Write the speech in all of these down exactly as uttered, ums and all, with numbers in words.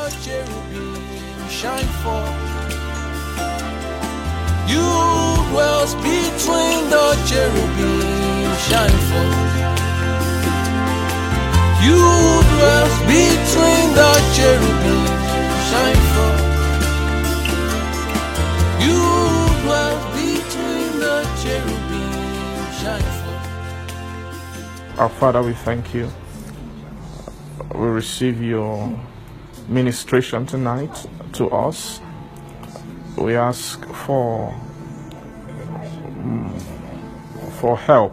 cherubim shine forth. You dwells between the cherubim shine forth. You dwells between the cherubim shine forth. You dwells between the cherubim shine forth. Our Father, we thank you. We receive your ministration tonight to us. We ask for for help,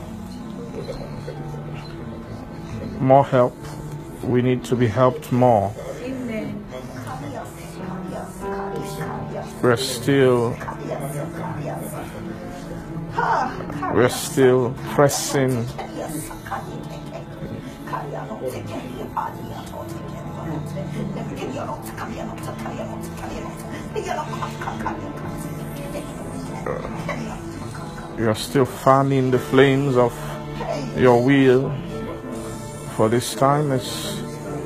more help. We need to be helped more. Amen. We're still we're still pressing. You're still fanning the flames of your will. For this time, it's,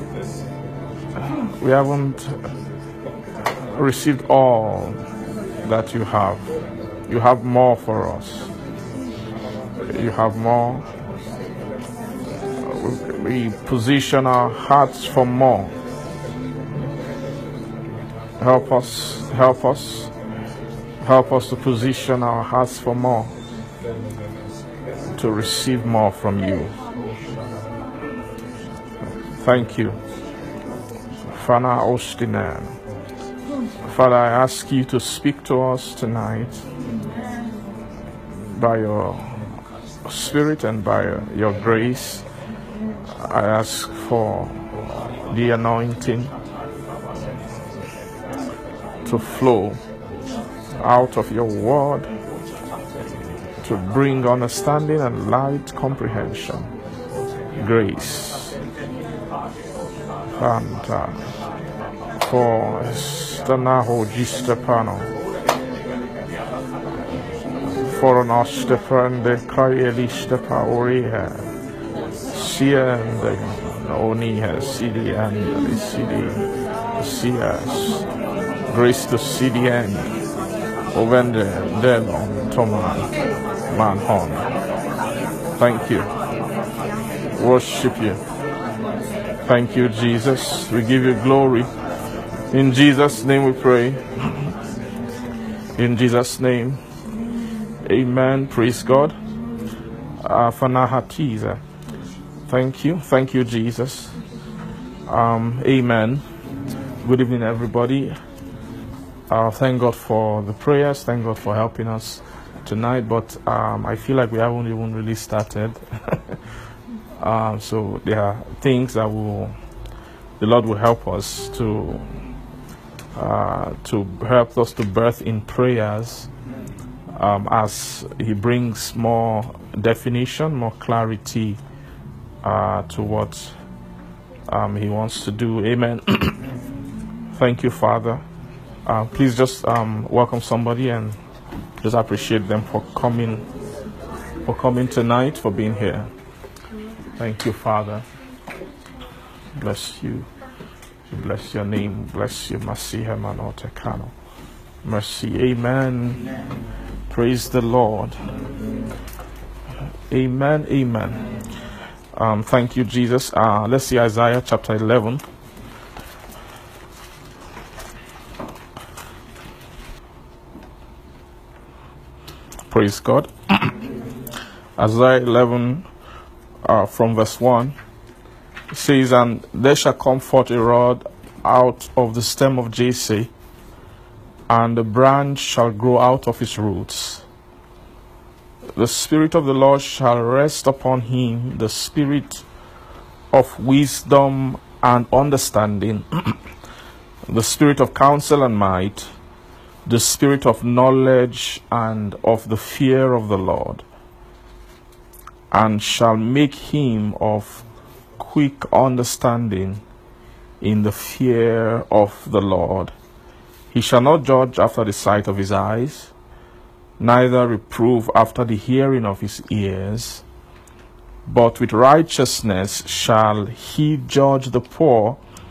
we haven't received all that you have. You have more for us. You have more. We position our hearts for more. Help us, help us, help us to position our hearts for more, to receive more from you. Thank you. Fana Ostinan. Father, I ask you to speak to us tonight by your Spirit and by your grace. I ask for the anointing to flow out of your word, to bring understanding and light comprehension. Grace. Fanta. For Stanaho Gistepano. For an Ostefande Kayelishtepa Oriha. Siende Oniha Sidi and Sidi Sias. Grace to see the end. Ovende Delon Toman Manhon. Thank you. Worship you. Thank you, Jesus. We give you glory. In Jesus' name we pray. In Jesus' name. Amen. Praise God. Uh, Fanahatiza. Thank you. Thank you, Jesus. Um, amen. Good evening, everybody. Uh, thank God for the prayers. Thank God for helping us tonight. But um, I feel like we haven't even really started. um, so there are things that will, the Lord will help us to, uh, to help us to birth in prayers um, as He brings more definition, more clarity uh, to what um, He wants to do. Amen. Thank you, Father. Uh, please just um, welcome somebody and just appreciate them for coming, for coming tonight, for being here. Thank you, Father. Bless you. Bless your name. Bless you. Masiha Manotekano. Mercy. Amen. Praise the Lord. Amen. Amen. Um, thank you, Jesus. Uh, let's see Isaiah chapter eleven. Praise God. Isaiah eleven uh, from verse one says, "And there shall come forth a rod out of the stem of Jesse, and a branch shall grow out of his roots. The Spirit of the Lord shall rest upon him, the Spirit of wisdom and understanding, the Spirit of counsel and might, the Spirit of knowledge and of the fear of the Lord, and shall make him of quick understanding in the fear of the Lord. He shall not judge after the sight of his eyes, neither reprove after the hearing of his ears, but with righteousness shall he judge the poor,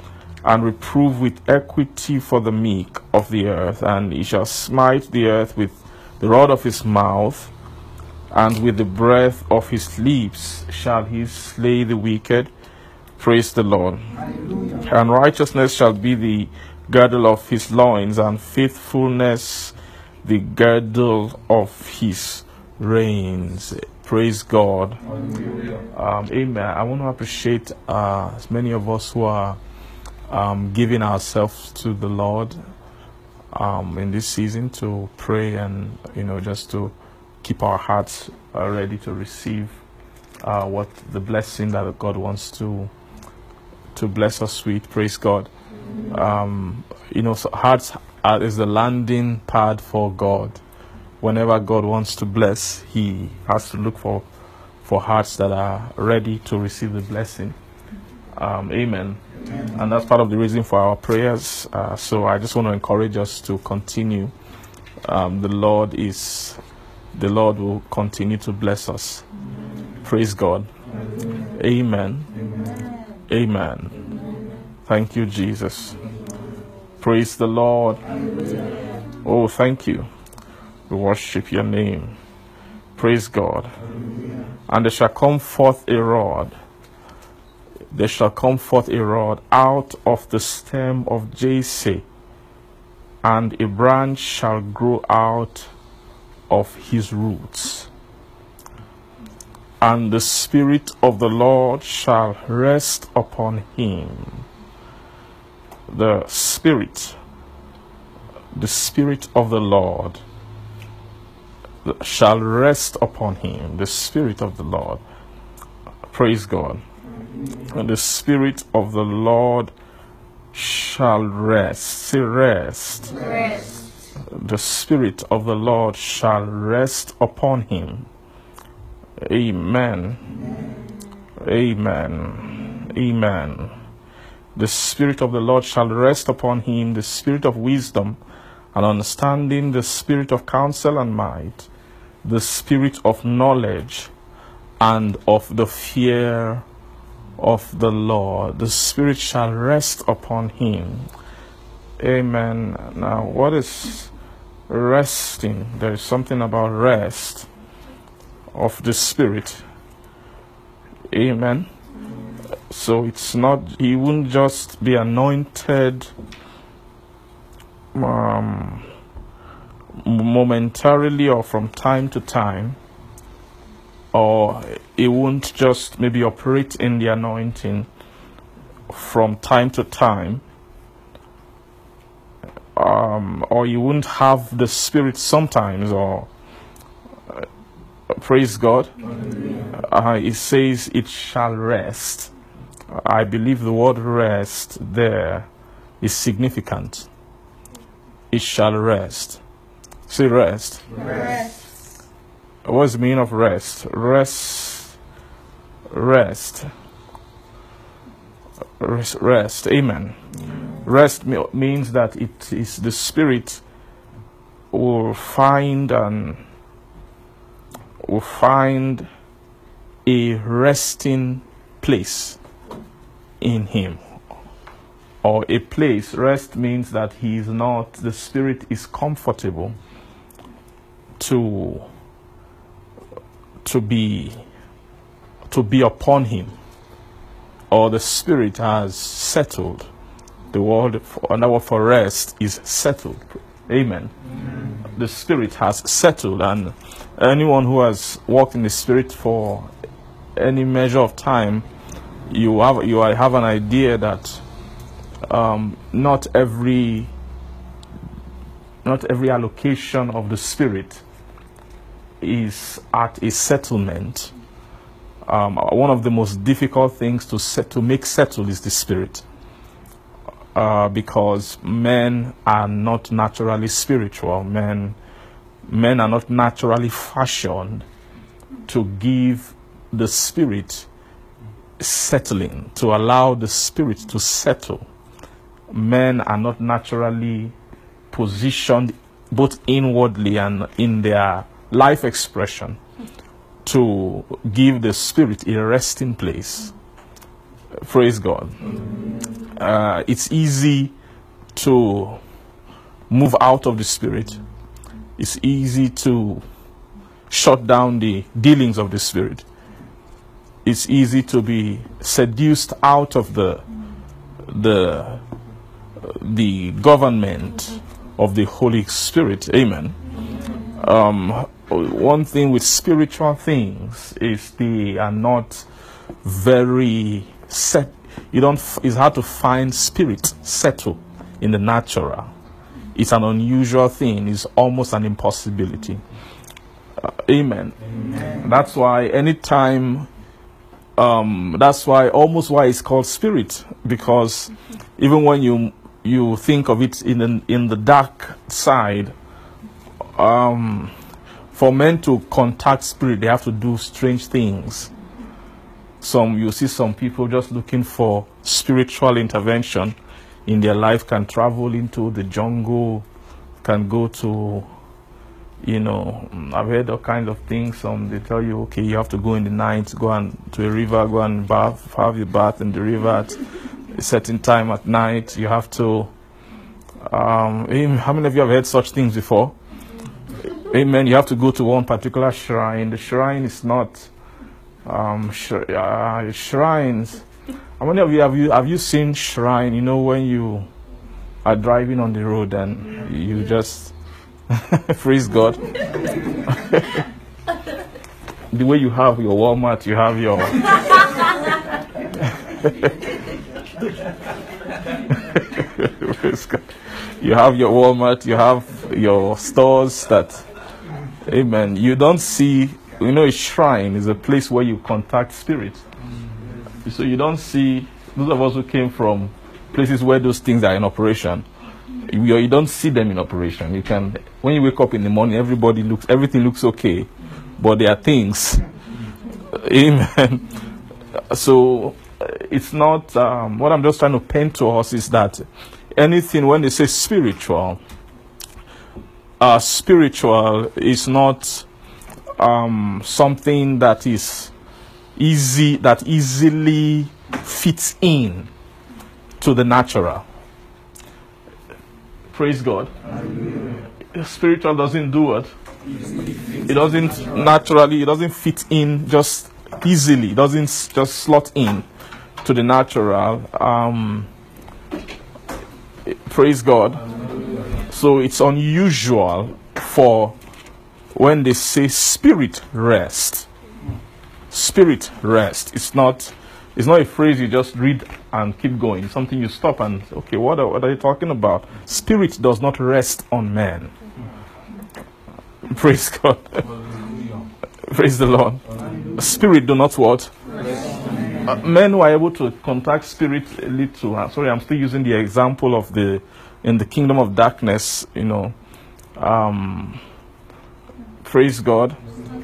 and reprove with equity for the meek of the earth. And he shall smite the earth with the rod of his mouth, and with the breath of his lips shall he slay the wicked. Praise the Lord. Hallelujah. And righteousness shall be the girdle of his loins, and faithfulness the girdle of his reins. Praise God. Um, amen. I want to appreciate uh, as many of us who are um, giving ourselves to the Lord um, in this season to pray and, you know, just to keep our hearts uh, ready to receive uh, what the blessing that God wants to to bless us with. Praise God. Um, you know, so hearts are, is the landing pad for God. Whenever God wants to bless, He has to look for for hearts that are ready to receive the blessing. Um, amen. Amen. And that's part of the reason for our prayers. Uh, so I just want to encourage us to continue. Um, the Lord is, the Lord will continue to bless us. Praise God. Amen. Amen. Amen. Thank you, Jesus. Praise the Lord. Oh, thank you. We worship your name. Praise God. And there shall come forth a rod. There shall come forth a rod out of the stem of Jesse, and a branch shall grow out of his roots. And the Spirit of the Lord shall rest upon him. The Spirit, the Spirit of the Lord shall rest upon him. The Spirit of the Lord. Praise God. And the Spirit of the Lord shall rest. Say rest. Rest. The Spirit of the Lord shall rest upon him. Amen. Amen. Amen. Amen. The Spirit of the Lord shall rest upon him, the Spirit of wisdom and understanding, the Spirit of counsel and might, the Spirit of knowledge and of the fear of the Lord. The Spirit shall rest upon him. Amen. Now, what is resting? There is something about rest of the Spirit. Amen. So it's not, he wouldn't just be anointed um, momentarily or from time to time, or he won't just maybe operate in the anointing from time to time, um, or you won't have the Spirit sometimes, or uh, praise God. Uh, it says it shall rest. I believe the word rest there is significant. It shall rest. Say rest. Rest. What's the meaning of rest? Rest. Rest. Rest. Rest. Amen. Rest me- means that it is the Spirit will find and will find a resting place in him, or a place. Rest means that he is not, the Spirit is comfortable to to be to be upon him, or the Spirit has settled. The word for, another word for rest is settled. Amen. Amen. The Spirit has settled, and anyone who has walked in the Spirit for any measure of time, you have you have an idea that um, not every not every allocation of the Spirit is at a settlement. Um, one of the most difficult things to set to make settle is the Spirit, uh, because men are not naturally spiritual. Men men are not naturally fashioned to give the Spirit settling, to allow the Spirit to settle. Men are not naturally positioned both inwardly and in their life expression to give the Spirit a resting place. Praise God. uh, it's easy to move out of the spirit. It's easy to shut down the dealings of the spirit. It's easy to be seduced out of the the the government of the Holy Spirit. Amen. Um, one thing with spiritual things is they are not very set. You don't. It's hard to find spirit settle in the natural. It's an unusual thing. It's almost an impossibility. Uh, amen. Amen. That's why anytime. Um, that's why almost why it's called spirit, because even when you you think of it in the, in the dark side, um, for men to contact spirit, they have to do strange things. Some you see some people just looking for spiritual intervention in their life can travel into the jungle, can go to, you know, I've heard all kinds of things. Some they tell you, okay, you have to go in the night, go and to a river, go and bath, have your bath in the river at a certain time at night. You have to. Um, how many of you have heard such things before? Amen. You have to go to one particular shrine. The shrine is not um, sh- uh, shrines. How many of you have you have you seen shrine? You know when you are driving on the road and you just. Praise God. The way you have your Walmart, you have your Praise God. You have your Walmart, you have your stores that, amen. You don't see, you know, a shrine is a place where you contact spirit. So you don't see, those of us who came from places where those things are in operation, You, you don't see them in operation. You can, when you wake up in the morning, everybody looks, everything looks okay, but there are things. Amen. So it's not. Um, what I'm just trying to paint to us is that anything when they say spiritual, uh, spiritual is not um, something that is easy, that easily fits in to the natural. Praise God. Hallelujah. Spiritual doesn't do it. It doesn't naturally, it doesn't fit in just easily. It doesn't just slot in to the natural. Um, praise God. Hallelujah. So it's unusual for when they say spirit rest. Spirit rest. It's not It's not a phrase you just read and keep going. It's something you stop and, okay, what are, what are you talking about? Spirit does not rest on man. Praise God. Praise the Lord. Spirit do not what? Uh, men who are able to contact spirit a little. Uh, sorry, I'm still using the example of the, in the kingdom of darkness, you know. Um, praise God.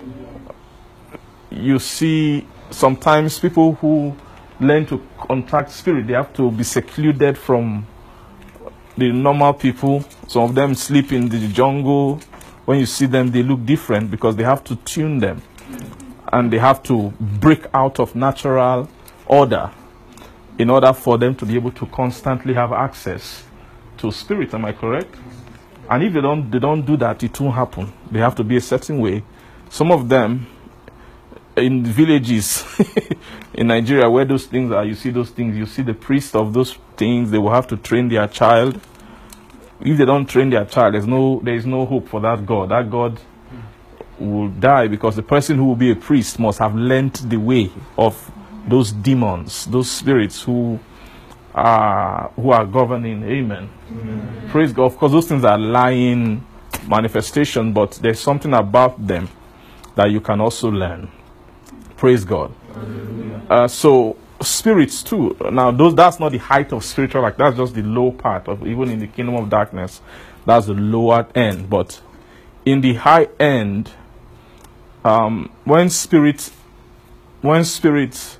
You see, sometimes people who learn to contact spirit, they have to be secluded from the normal people. Some of them sleep in the jungle. When you see them, they look different because they have to tune them. And they have to break out of natural order in order for them to be able to constantly have access to spirit. Am I correct? And if they don't, they don't do that, it won't happen. They have to be a certain way. Some of them, in villages in Nigeria where those things are, you see those things, you see the priest of those things, they will have to train their child. If they don't train their child, there's no there is no hope for that God. That God will die because the person who will be a priest must have learnt the way of those demons, those spirits who are who are governing. Amen. Amen. Praise God. Of course, those things are lying manifestation, but there's something about them that you can also learn. Praise God. Uh, so spirits too. Now, those that's not the height of spiritual. Like that's just the low part of even in the kingdom of darkness. That's the lower end. But in the high end, um, when spirit, when spirit,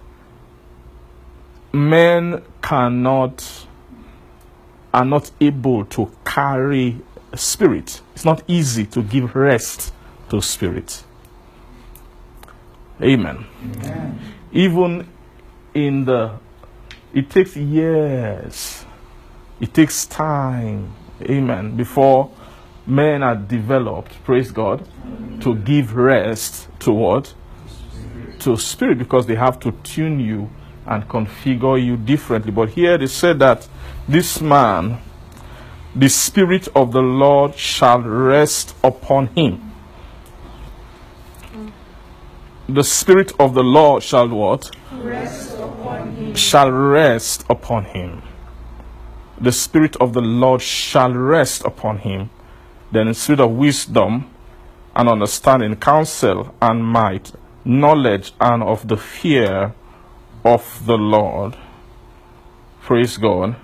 men cannot are not able to carry spirit. It's not easy to give rest to spirit. Amen. Amen. Even in the It takes years. It takes time. Amen. Before men are developed, praise God, to give rest to what? To spirit, because they have to tune you and configure you differently. But here they said that this man, the Spirit of the Lord shall rest upon him. The Spirit of the Lord shall what? Rest upon him. Shall rest upon him. The Spirit of the Lord shall rest upon him. Then the Spirit of wisdom and understanding, counsel and might, knowledge and of the fear of the Lord. Praise God.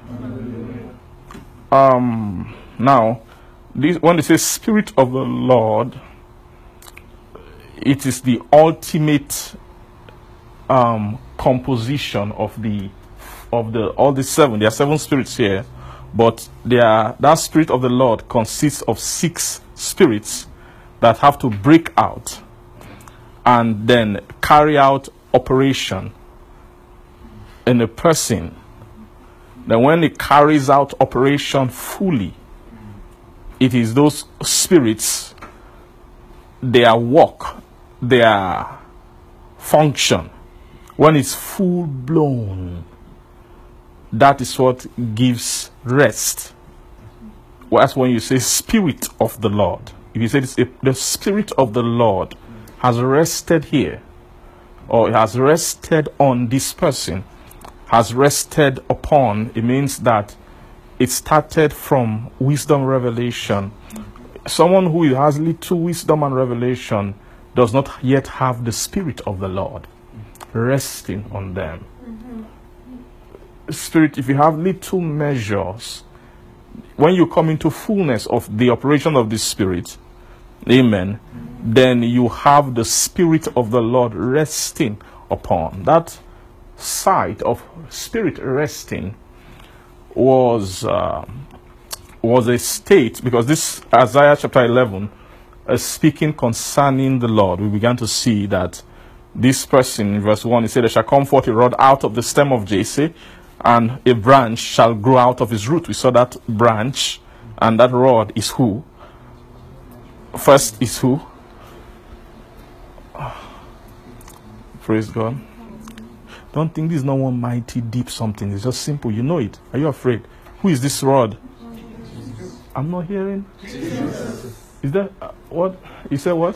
Um, now, this, when they say Spirit of the Lord, it is the ultimate um, composition of the of the all the seven. There are seven spirits here, but they are, that Spirit of the Lord consists of six spirits that have to break out and then carry out operation in a person. Then when it carries out operation fully, it is those spirits, their work, their function, when it's full blown, that is what gives rest. Well, that's when you say Spirit of the Lord. If you say this, if the Spirit of the Lord has rested here, or has rested on this person, has rested upon, it means that it started from wisdom revelation. Someone who has little wisdom and revelation does not yet have the Spirit of the Lord resting on them. Mm-hmm. Spirit, if you have little measures, when you come into fullness of the operation of the Spirit, amen, mm-hmm. then you have the Spirit of the Lord resting upon. That sight of Spirit resting was uh, was a state, because this Isaiah chapter eleven is speaking concerning the Lord. We began to see that this person in verse one, he said, there shall come forth a rod out of the stem of Jesse, and a branch shall grow out of his root. We saw that branch, and that rod is who? First is who? Praise God. Don't think this is not one mighty deep something. It's just simple. You know it. Are you afraid? Who is this rod? I'm not hearing. Jesus. Is that uh, what? You said what?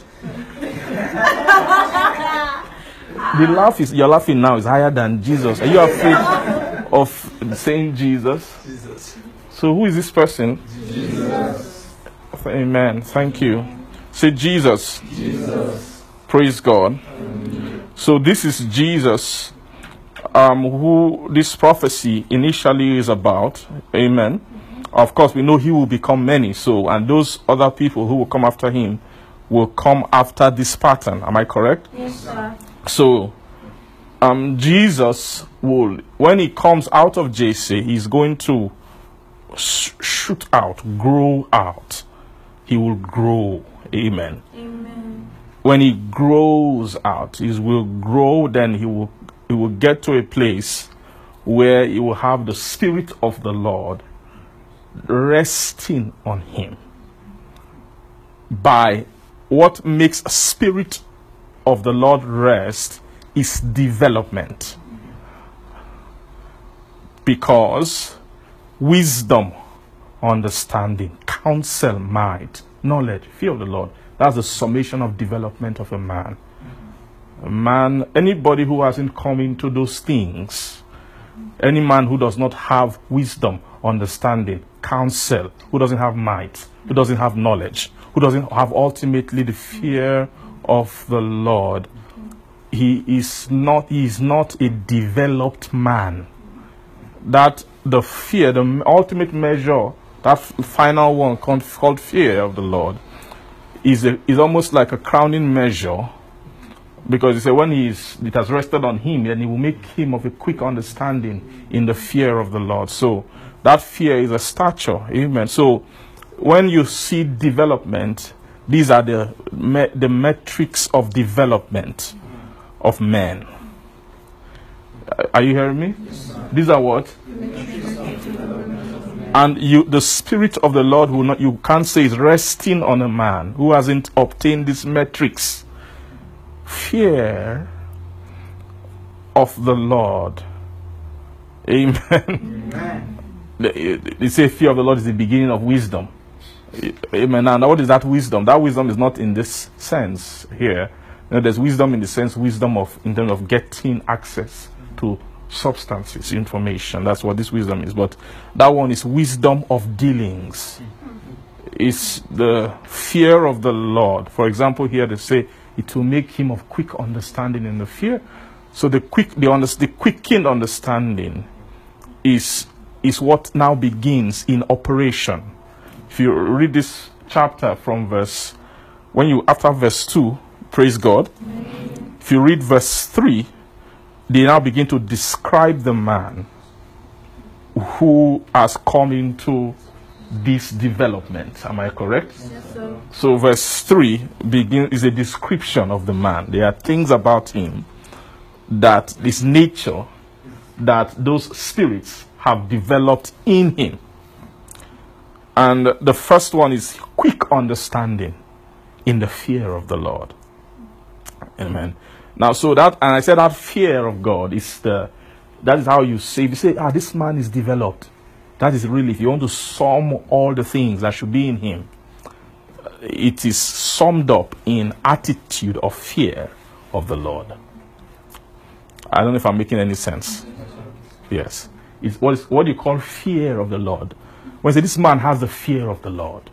The laugh is, you're laughing now, is higher than Jesus. Are you afraid of saying Jesus? Jesus. So who is this person? Jesus. Amen. Thank you. Say Jesus. Jesus. Praise God. Amen. So this is Jesus, um, who this prophecy initially is about. Amen. Of course, we know he will become many. So, and those other people who will come after him will come after this pattern. Am I correct? Yes, sir. So, um, Jesus will, when he comes out of Jesse, he's going to sh- shoot out, grow out. He will grow. Amen. Amen. When he grows out, he will grow. Then he will he will get to a place where he will have the Spirit of the Lord resting on him. By what makes a Spirit of the Lord rest is development. Because wisdom, understanding, counsel, might, knowledge, fear of the Lord, that's the summation of development of a man. A man, anybody who hasn't come into those things, any man who does not have wisdom, understanding, counsel, who doesn't have might, who doesn't have knowledge, who doesn't have ultimately the fear of the Lord, he is not he is not a developed man. That the fear, the ultimate measure, that final one called fear of the Lord, is a, is almost like a crowning measure, because he said when he is, it has rested on him, then he will make him of a quick understanding in the fear of the Lord. So that fear is a stature. Amen. So when you see development, these are the me, the metrics of development of men. Are you hearing me? These are what? And you, the Spirit of the Lord will not, you can't say is resting on a man who hasn't obtained these metrics. Fear of the Lord. Amen. Amen. They, they say fear of the Lord is the beginning of wisdom. Amen. Now, what is that wisdom? That wisdom is not in this sense here. You know, there's wisdom in the sense, wisdom of in terms of getting access to substances, information. That's what this wisdom is. But that one is wisdom of dealings. It's the fear of the Lord. For example, here they say it will make him of quick understanding in the fear. So the quick, the, under, the quickened understanding is is what now begins in operation. If you read this chapter from verse, when you after verse two, praise God. If you read verse three, they now begin to describe the man who has come into this development. Am I correct? Yes, sir. So verse three begin is a description of the man. There are things about him that this nature, that those spirits have developed in him. And the first one is quick understanding in the fear of the Lord. Amen. Now, so that, and I said that fear of God is the, that is how you say, if you say, ah, this man is developed. That is really, if you want to sum all the things that should be in him, it is summed up in attitude of fear of the Lord. I don't know if I'm making any sense. Yes. It's what is what you call fear of the Lord. When you say this man has the fear of the Lord,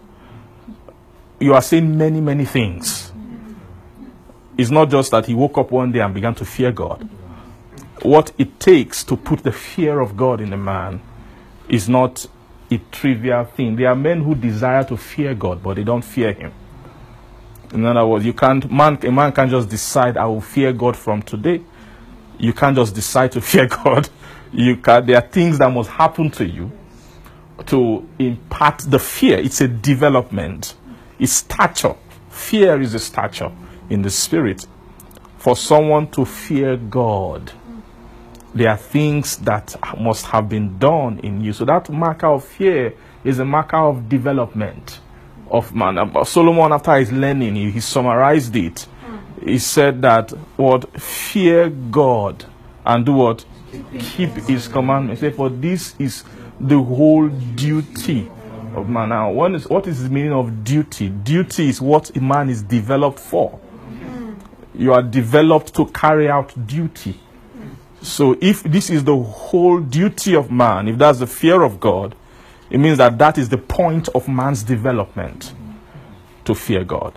you are saying many, many things. It's not just that he woke up one day and began to fear God. What it takes to put the fear of God in a man is not a trivial thing. There are men who desire to fear God, but they don't fear him. In other words, you can't man a man can't just decide, I will fear God from today. You can't just decide to fear God. You can, there are things that must happen to you to impart the fear. It's a development. It's stature. Fear is a stature in the spirit. For someone to fear God, there are things that must have been done in you. So that marker of fear is a marker of development of man. Solomon, after his learning, he, he summarized it. He said that what fear God and do what? Keep his commandments. He said, for this is the whole duty of man. Now, what is, what is the meaning of duty? Duty is what a man is developed for. You are developed to carry out duty. So if this is the whole duty of man, if that's the fear of God, it means that that is the point of man's development, to fear God.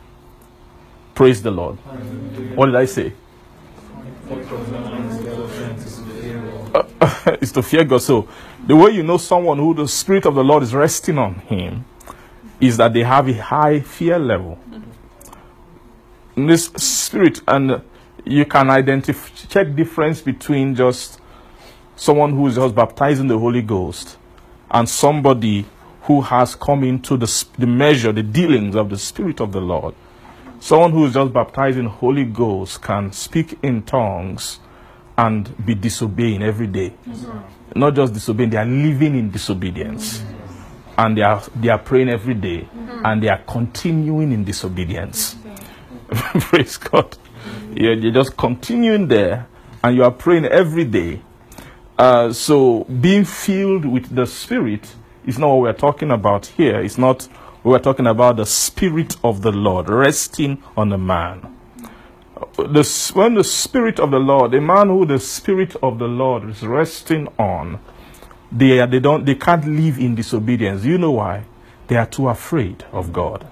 Praise the Lord. What did I say? Uh, it's to fear God. So the way you know someone who the Spirit of the Lord is resting on him is that they have a high fear level. In this spirit, and you can identify, check difference between just someone who is just baptized in the Holy Ghost and somebody who has come into the, the measure, the dealings of the Spirit of the Lord. Someone who is just baptized in Holy Ghost can speak in tongues and be disobeying every day. Mm-hmm. Not just disobeying, they are living in disobedience. Mm-hmm. And they are they are praying every day, mm-hmm. and they are continuing in disobedience. Mm-hmm. Praise God. You're, you're just continuing there, and you are praying every day. Uh, so being filled with the Spirit is not what we're talking about here. It's not, we're talking about the Spirit of the Lord resting on a man. The, when the Spirit of the Lord, a man who the Spirit of the Lord is resting on, they, are, they, don't, they can't live in disobedience. You know why? They are too afraid of God.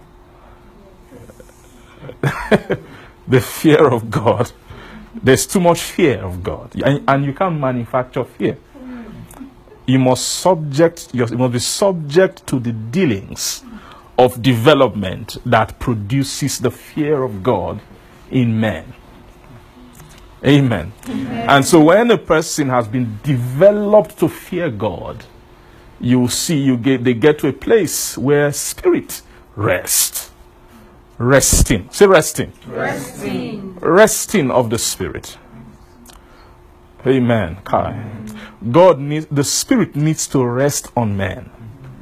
The fear of God. There's too much fear of God. And, and you can't manufacture fear. You must subject, you must be subject to the dealings of development that produces the fear of God in men. Amen. Amen. And so when a person has been developed to fear God, you see, you get they get to a place where spirit rests. Resting. Say resting. Resting. Resting of the Spirit. Amen. Kai. God needs, the Spirit needs to rest on men.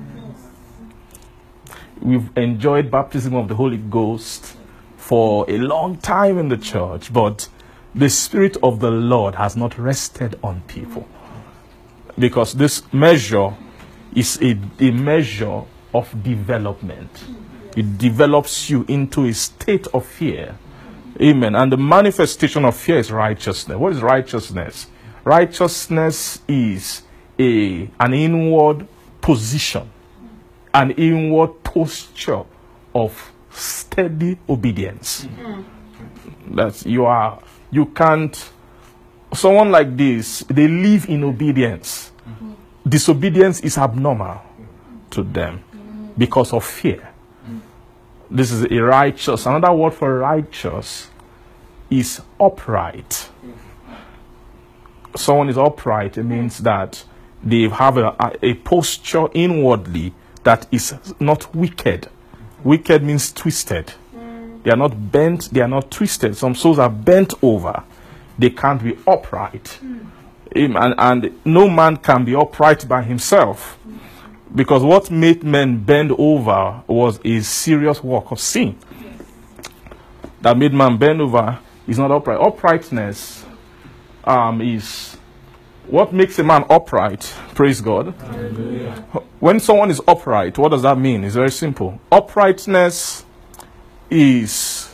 We've enjoyed baptism of the Holy Ghost for a long time in the church, but the Spirit of the Lord has not rested on people. Because this measure is a, a measure of development. It develops you into a state of fear. Amen. And the manifestation of fear is righteousness. What is righteousness? Righteousness is a an inward position, an inward posture of steady obedience. Mm-hmm. That you are, you can't, someone like this, they live in obedience. Mm-hmm. Disobedience is abnormal to them because of fear. This is a righteous. Another word for righteous is upright. Someone is upright. It means that they have a, a, a posture inwardly that is not wicked. Wicked means twisted. They are not bent. They are not twisted. Some souls are bent over. They can't be upright. And, and no man can be upright by himself. Because what made men bend over was a serious work of sin. That made man bend over is not upright. Uprightness um, is what makes a man upright. Praise God. Hallelujah. When someone is upright, what does that mean? It's very simple. Uprightness is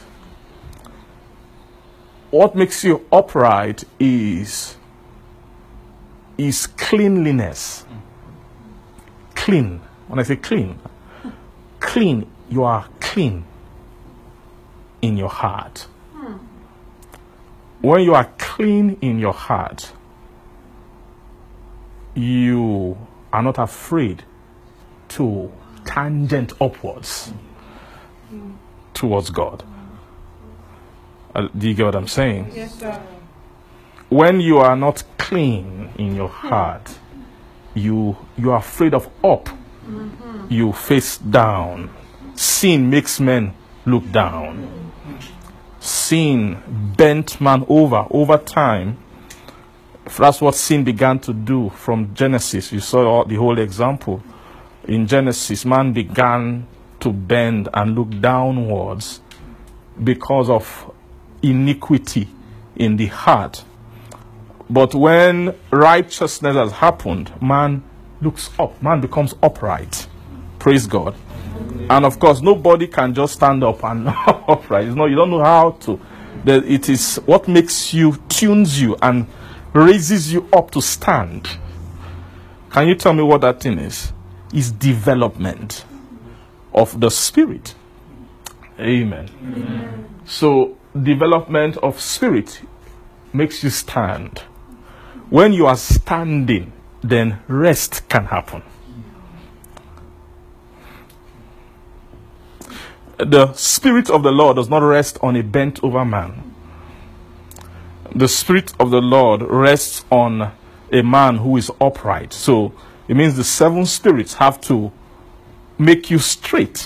what makes you upright is is cleanliness. Clean. When I say clean, clean, you are clean in your heart. Hmm. When you are clean in your heart, you are not afraid to tangent upwards hmm. towards God. Uh, do you get what I'm saying? Yes, sir. When you are not clean in your heart, you you are afraid of up. Mm-hmm. You face down. Sin makes men look down. Sin bent man over over time. That's what sin began to do from Genesis. You saw the whole example. In Genesis, man began to bend and look downwards because of iniquity in the heart. But when righteousness has happened, man looks up. Man becomes upright. Praise God. And of course, nobody can just stand up and upright. You know, you don't know how to. It is what makes you, tunes you, and raises you up to stand. Can you tell me what that thing is? It's development of the spirit. Amen. Amen. So, development of spirit makes you stand. When you are standing, then rest can happen. The Spirit of the Lord does not rest on a bent over man. The Spirit of the Lord rests on a man who is upright. So it means the seven spirits have to make you straight.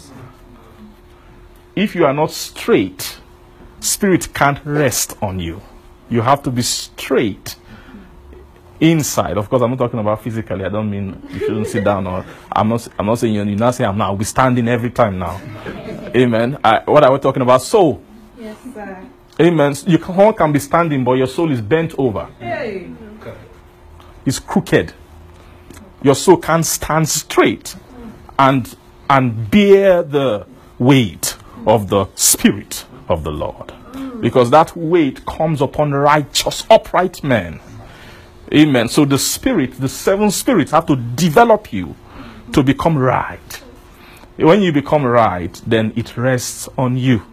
If you are not straight, Spirit can't rest on you. You have to be straight inside. Of course, I'm not talking about physically. I don't mean you shouldn't sit down, or I'm not. I'm not saying you're not saying I'm not. I'll be standing every time now. Amen. I, what are we talking about? Soul. Yes, sir. Amen. You can, one can be standing, but your soul is bent over. Hey. It's crooked. Your soul can't stand straight and and bear the weight of the Spirit of the Lord, because that weight comes upon righteous, upright men. Amen. So the Spirit, the seven spirits have to develop you to become right. When you become right, then it rests on you.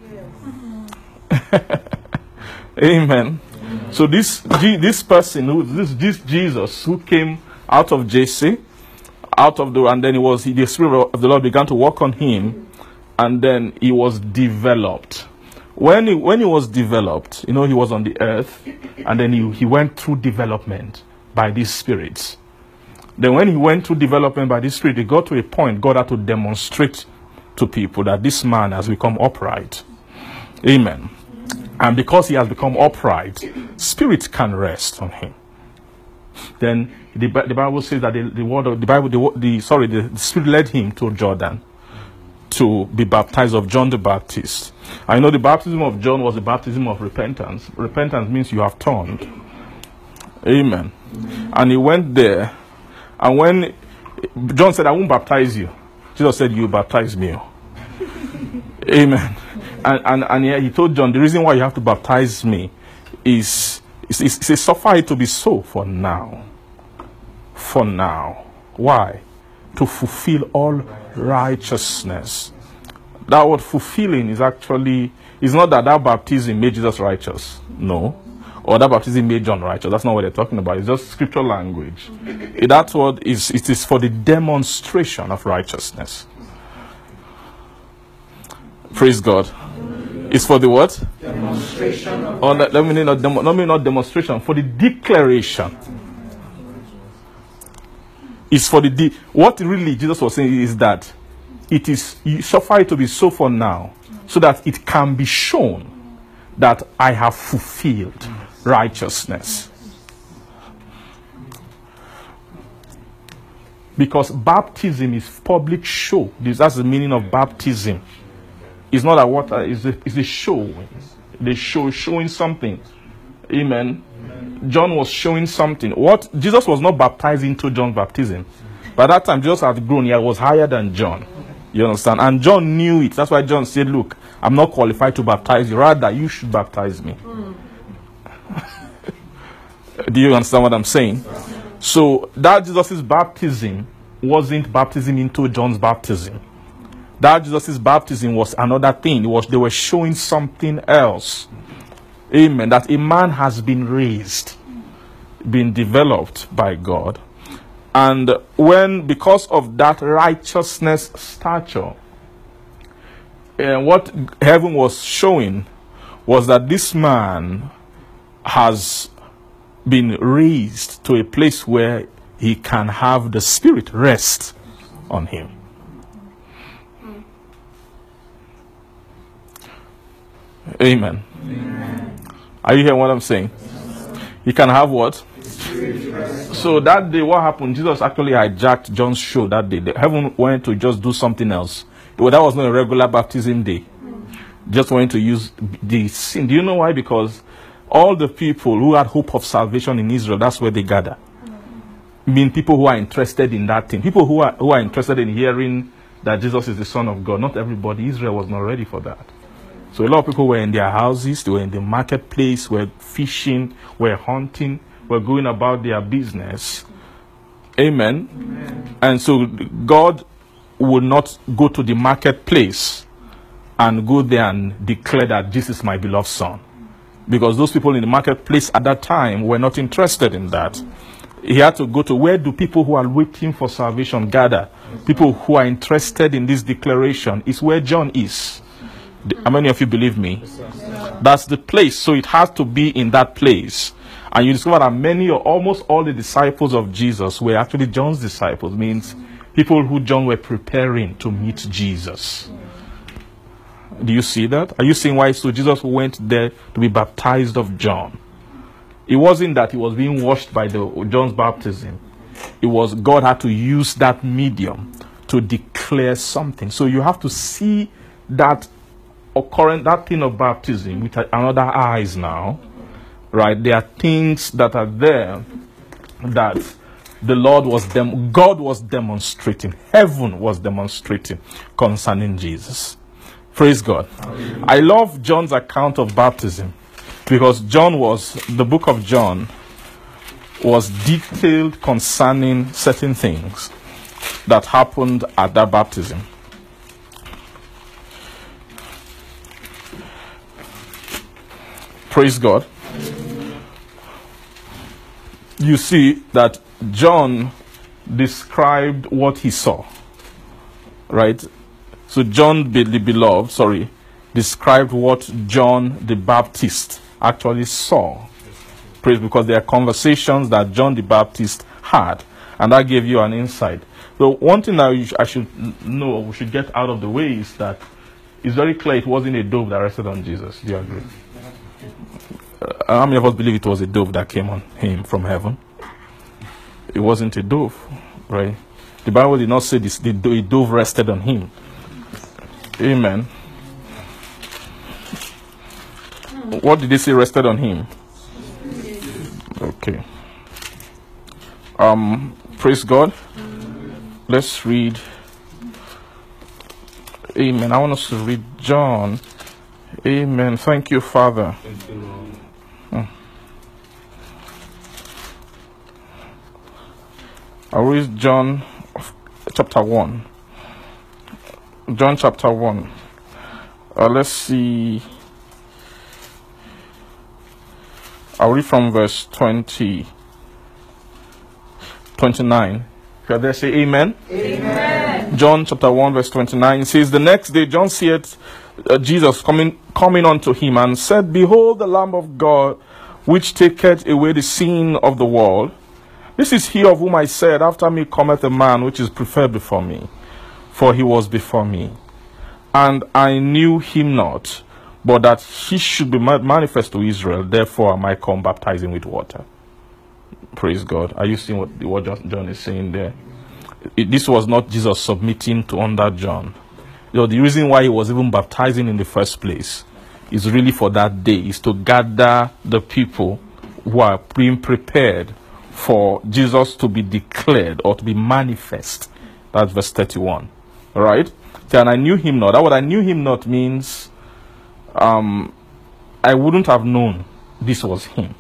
Amen. So this this person, who this this Jesus who came out of Jesse, out of the, and then it was the Spirit of the Lord began to work on him, and then he was developed. When he when he was developed, you know, he was on the earth, and then he he went through development by these spirits. Then when he went through development by this spirit, he got to a point God had to demonstrate to people that this man has become upright. Amen. And because he has become upright, spirit can rest on him. Then the, the Bible says that the, the word of the Bible, the, the sorry, the, the Spirit led him to Jordan to be baptized of John the Baptist. I know the baptism of John was the baptism of repentance. Repentance means you have turned. Amen. And he went there, and when John said, "I won't baptize you," Jesus said, "You baptize me." Amen. And and and yeah, he told John, the reason why you have to baptize me is is is, is suffer it to be so for now. For now. Why? To fulfill all righteousness. That word fulfilling is actually, it's not that that baptism made Jesus righteous. No. Or that baptism made John righteous. That's not what they're talking about. It's just scriptural language. That word is, it is for the demonstration of righteousness. Praise God. It's for the what? Demonstration of or let, let me not demo, let me not demonstration, for the declaration. It's for the de- what really Jesus was saying is that it is, you suffer it to be so for now, so that it can be shown that I have fulfilled righteousness. Because baptism is public show. This, that's the meaning of baptism. It's not a water, it's a, it's a show. They show, showing something. Amen. John was showing something. What Jesus was not baptized into John's baptism. By that time, Jesus had grown. He was higher than John. You understand? And John knew it. That's why John said, "Look, I'm not qualified to baptize you. Rather, you should baptize me." Mm. Do you understand what I'm saying? So that Jesus' baptism wasn't baptism into John's baptism. That Jesus' baptism was another thing. It was, they were showing something else. Amen. That a man has been raised, been developed by God. And when, because of that righteousness stature, uh, what heaven was showing was that this man has been raised to a place where he can have the Spirit rest on him. Amen. Amen. Are you hearing what I'm saying? He can have what? So that day, what happened? Jesus actually hijacked John's show that day. Heaven went to just do something else. Well, that was not a regular baptism day. Just wanted to use the sin. Do you know why? Because all the people who had hope of salvation in Israel, that's where they gather. I mean, people who are interested in that thing. People who are who are interested in hearing that Jesus is the Son of God. Not everybody. Israel was not ready for that. So a lot of people were in their houses, they were in the marketplace, were fishing, were hunting, were going about their business. Amen. Amen. And so God would not go to the marketplace and go there and declare that this is my beloved Son. Because those people in the marketplace at that time were not interested in that. He had to go to, where do people who are waiting for salvation gather? People who are interested in this declaration is where John is. How many of you believe me? That's the place. So it has to be in that place. And you discover that many or almost all the disciples of Jesus were actually John's disciples. Means people who John were preparing to meet Jesus. Do you see that? Are you seeing why? So Jesus went there to be baptized of John. It wasn't that he was being washed by the John's baptism. It was God had to use that medium to declare something. So you have to see that occurrent, that thing of baptism with another eyes now, right? There are things that are there that the Lord was dem- God was demonstrating, heaven was demonstrating concerning Jesus. Praise God. I love John's account of baptism because John was, the book of John was detailed concerning certain things that happened at that baptism. Praise God. You see that John described what he saw. Right? So John the beloved, sorry, described what John the Baptist actually saw. Praise, because there are conversations that John the Baptist had, and that gave you an insight. So one thing that I should know, we should get out of the way is that it's very clear it wasn't a dove that rested on Jesus. Do you agree? Uh, how many of us believe it was a dove that came on him from heaven? It wasn't a dove, right? The Bible did not say this. The do- a dove rested on him. Amen. What did they say rested on him? Okay. Um, praise God. Let's read. Amen. I want us to read John. Amen. Thank you, Father. Thank you, Lord. Hmm. I'll read John chapter one. John chapter one. Uh, let's see. I'll read from verse twenty, twenty-nine. Can they say amen? Amen. John chapter one verse twenty-nine says, the next day John seeth uh, Jesus coming coming unto him, and said, behold, the Lamb of God, which taketh away the sin of the world. This is he of whom I said, after me cometh a man which is preferred before me, for he was before me. And I knew him not, but that he should be manifest to Israel. Therefore am I come baptizing with water. Praise God. Are you seeing what, what John is saying there? It, this was not Jesus submitting to under John. You know, the reason why he was even baptizing in the first place is really for that day, is to gather the people who are being prepared for Jesus to be declared or to be manifest. That's verse thirty-one. All right? And I knew him not. That what I knew him not means um, I wouldn't have known this was him.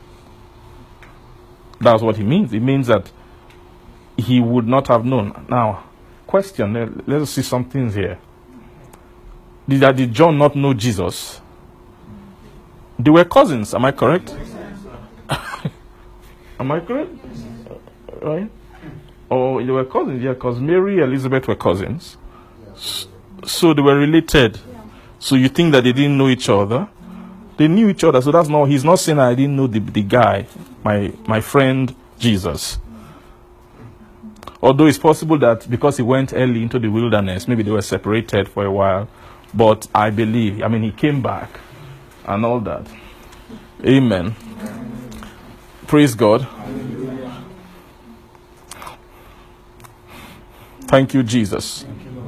That's what he means. It means that he would not have known. Now, question, let's see some things here. Did, that, did John not know Jesus? They were cousins, am I correct? Am I correct? Right? Oh, they were cousins, yeah, because Mary and Elizabeth were cousins. So they were related. So you think that they didn't know each other? They knew each other. So that's not, he's not saying I didn't know the, the guy, my my friend Jesus. Although it's possible that because he went early into the wilderness, maybe they were separated for a while. But I believe, I mean, he came back and all that. Amen. Praise God. Thank you, Jesus.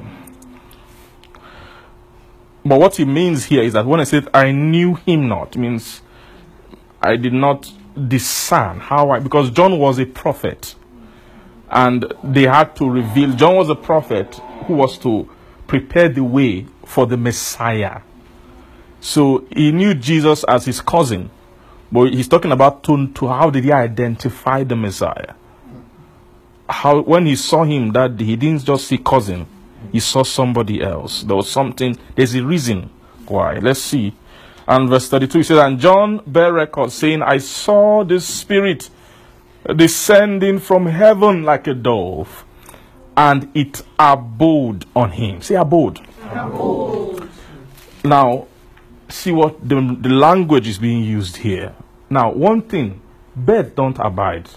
But what he means here is that when I said I knew him not, it means I did not discern how I, because John was a prophet and they had to reveal, John was a prophet who was to prepare the way for the Messiah. So he knew Jesus as his cousin, but he's talking about to, to how did he identify the Messiah? How when he saw him that day, he didn't just see cousin. He saw somebody else. There was something. There's a reason why. Let's see. And verse thirty-two, he says, and John bare record, saying, I saw the Spirit descending from heaven like a dove, and it abode on him. Say abode. Abode. Now, see what the, the language is being used here. Now, one thing, birds don't abide.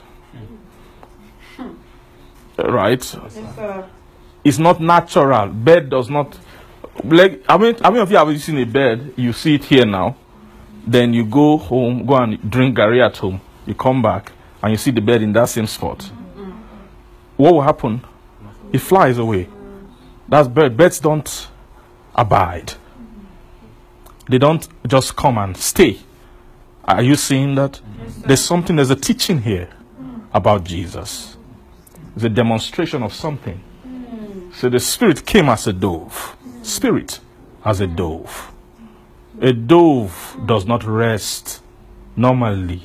Right? Yes, it's not natural. Bird does not. Like, I mean, how many of you have seen a bird? You see it here now. Then you go home, go and drink Gary at home. You come back and you see the bird in that same spot. Mm-hmm. What will happen? It flies away. That's bird. Birds don't abide. They don't just come and stay. Are you seeing that? Yes, there's something, there's a teaching here about Jesus. It's a demonstration of something. So the Spirit came as a dove. Spirit as a dove. A dove does not rest normally.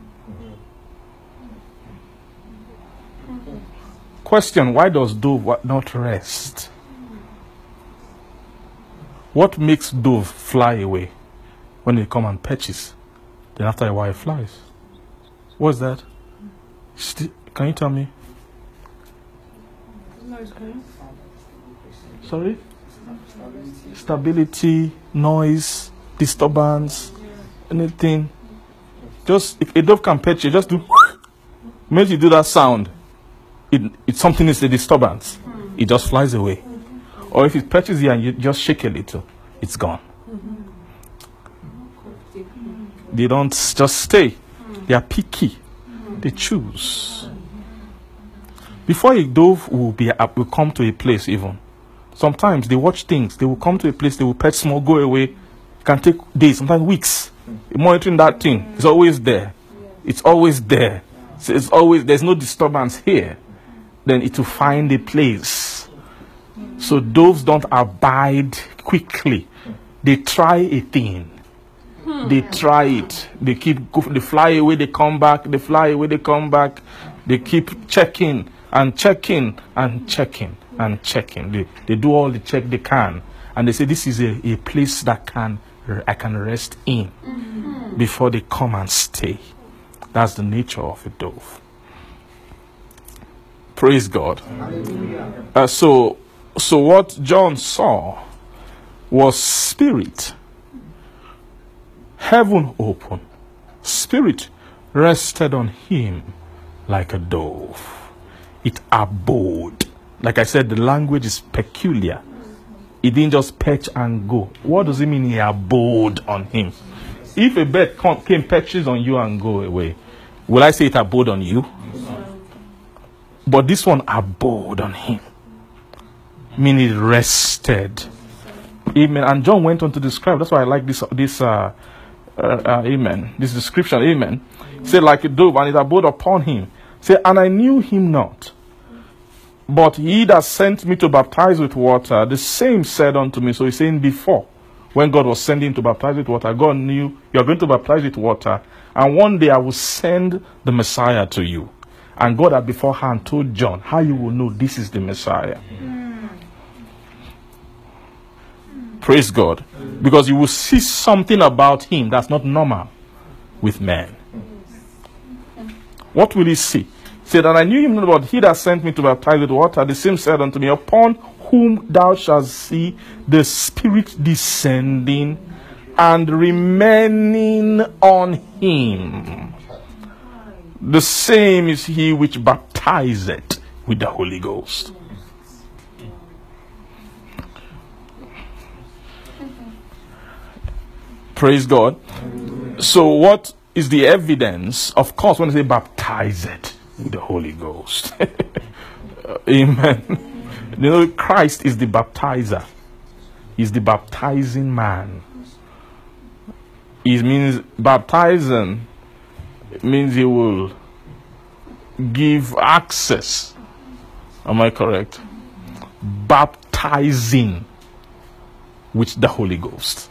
Question, why does dove not rest? What makes dove fly away when they come and perches? Then after a while it flies. What's that? St- can you tell me? Sorry? Stability, noise, disturbance, anything. Just, if a dove can perch, you just do, makes you do that sound. It, it's something is a disturbance. It just flies away. Or if it perches here and you just shake a little, it's gone. they don't just stay. They are picky. They choose. Before a dove will be will come to a place, even sometimes they watch things. They will come to a place. They will pet small, go away. It can take days, sometimes weeks. Monitoring that thing. It's always there. It's always there. So it's always there's no disturbance here. Then it will find a place. So doves don't abide quickly. They try a thing. They try it. They keep go, they fly away, they come back, they fly away, they come back. They keep checking and checking and checking and checking. They, they do all the check they can. And they say this is a, a place that can I can rest in before they come and stay. That's the nature of a dove. Praise God. Uh, so so what John saw was spirit. Heaven open. Spirit rested on him like a dove. It abode. Like I said, the language is peculiar. It didn't just perch and go. What does it mean he abode on him? If a bird come, came, perches on you and go away, will I say it abode on you? But this one abode on him. Meaning it rested. Amen. And John went on to describe, that's why I like this, this uh, Uh, uh, amen. This description, amen. He said, like a dove, and it abode upon him. Say, and I knew him not. But he that sent me to baptize with water, the same said unto me. So he's saying before, when God was sending him to baptize with water, God knew you are going to baptize with water, and one day I will send the Messiah to you. And God had beforehand told John how you will know this is the Messiah. Mm. Praise God. Because you will see something about him that's not normal with men. What will he see? He said, and I knew him not, but he that sent me to baptize with water, the same said unto me, upon whom thou shalt see the Spirit descending and remaining on him. The same is he which baptizeth with the Holy Ghost. Praise God. So what is the evidence? Of course, when they say baptized with the Holy Ghost. Amen. You know, Christ is the baptizer. He's the baptizing man. It means baptizing. It means he will give access. Am I correct? Baptizing with the Holy Ghost.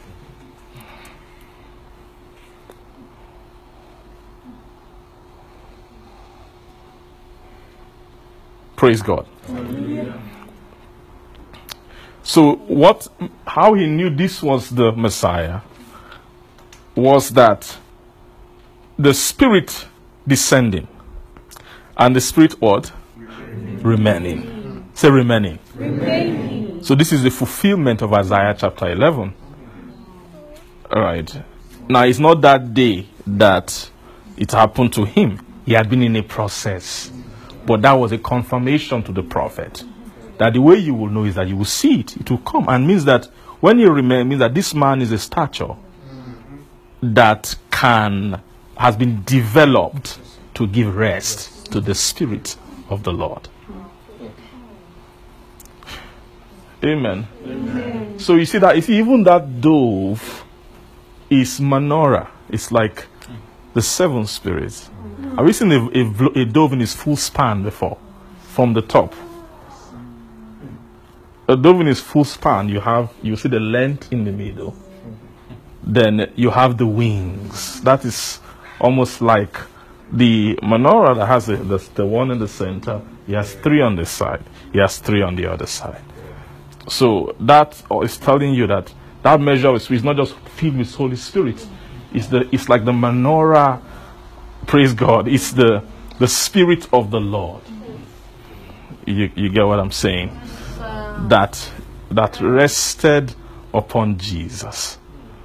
Praise God. Hallelujah. So what, how he knew this was the Messiah was that the Spirit descending and the Spirit what? Remaining. Remaining. Say remaining. Remaining. So this is the fulfillment of Isaiah chapter eleven. All right. Now it's not that day that it happened to him. He had been in a process. But that was a confirmation to the prophet. That the way you will know is that you will see it. It will come. And means that when you remember, means that this man is a stature that can, has been developed to give rest to the Spirit of the Lord. Amen. Amen. So you see that, you see, even that dove is menorah. It's like the seven spirits. Have you seen a, a, a dove in its full span before? From the top. A dove in its full span, you have, you see the length in the middle. Then you have the wings. That is almost like the menorah that has a, the, the one in the center. He has three on this side. He has three on the other side. So that is telling you that that measure of spirit is not just filled with Holy Spirit. It's the it's like the menorah. Praise God. It's the the Spirit of the Lord. You you get what I'm saying? That that rested upon Jesus.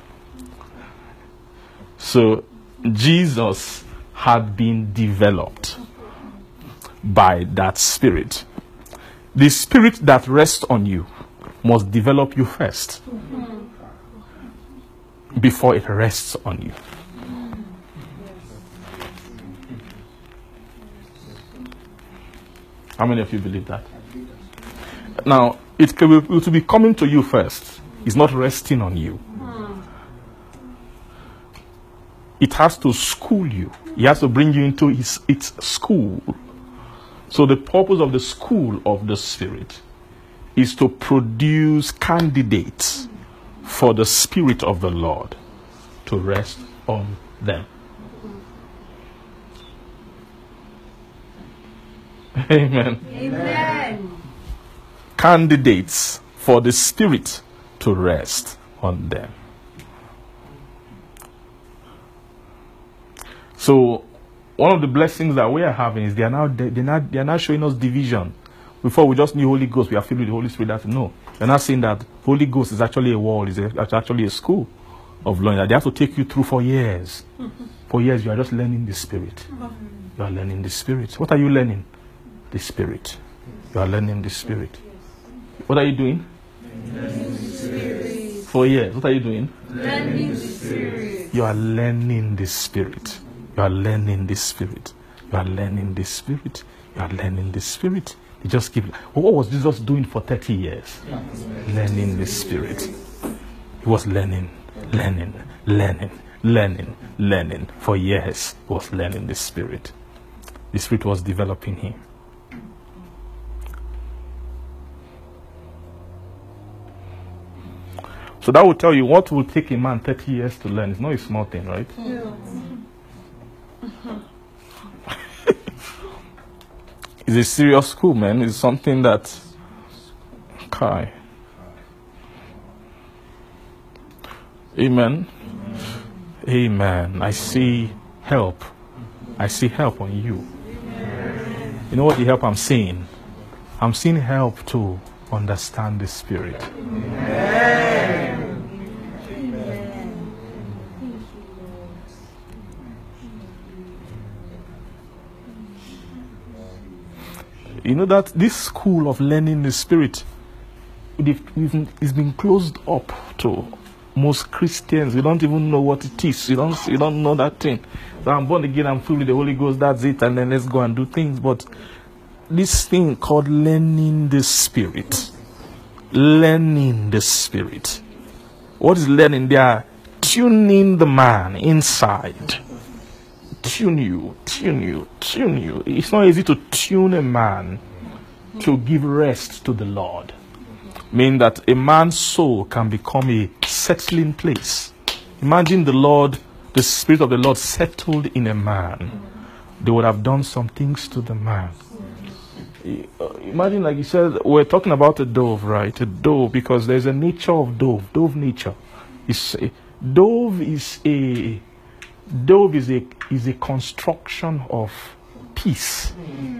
So Jesus had been developed by that Spirit. The Spirit that rests on you must develop you first before it rests on you. How many of you believe that? Now, it will be, be coming to you first. It's not resting on you. It has to school you. He has to bring you into his, its school. So the purpose of the school of the Spirit is to produce candidates for the Spirit of the Lord to rest on them. Amen. Amen. Candidates for the Spirit to rest on them. So, one of the blessings that we are having is they are now they, they're not they are now showing us division. Before we just knew Holy Ghost, we are filled with the Holy Spirit. That's no. They're not saying that Holy Ghost is actually a wall, is actually a school of learning that they have to take you through for years. For years, you are just learning the Spirit. You are learning the Spirit. What are you learning? The Spirit. You are learning the Spirit. What are you doing? Learning the Spirit. For years. What are you doing? Learning the Spirit. You are learning the Spirit. You are learning the Spirit. You are learning the Spirit. You are learning the Spirit. You just keep. Well, what was Jesus doing for thirty years? Learning the Spirit. He was learning, learning, learning, learning, learning. For years, he was learning the Spirit. The Spirit was developing him. So that will tell you what will take a man thirty years to learn. It's not a small thing, right? Yeah. It's a serious school, man. It's something that... Okay. Amen. Amen. I see help. I see help on you. You know what the help I'm seeing? I'm seeing help to understand the Spirit. Amen. You know that this school of learning the Spirit, it's been closed up to most Christians. We don't even know what it is. You don't, you don't know that thing. So I'm born again, I'm filled with the Holy Ghost, that's it, and then let's go and do things. But this thing called learning the Spirit, learning the Spirit. What is learning? They are tuning the man inside. Tune you, tune you, tune you. It's not easy to tune a man to give rest to the Lord. Meaning that a man's soul can become a settling place. Imagine the Lord, the Spirit of the Lord settled in a man. They would have done some things to the man. Imagine, like you said, we're talking about a dove, right? A dove, because there's a nature of dove. Dove nature. It's a, dove is a... Dove is a is a construction of peace.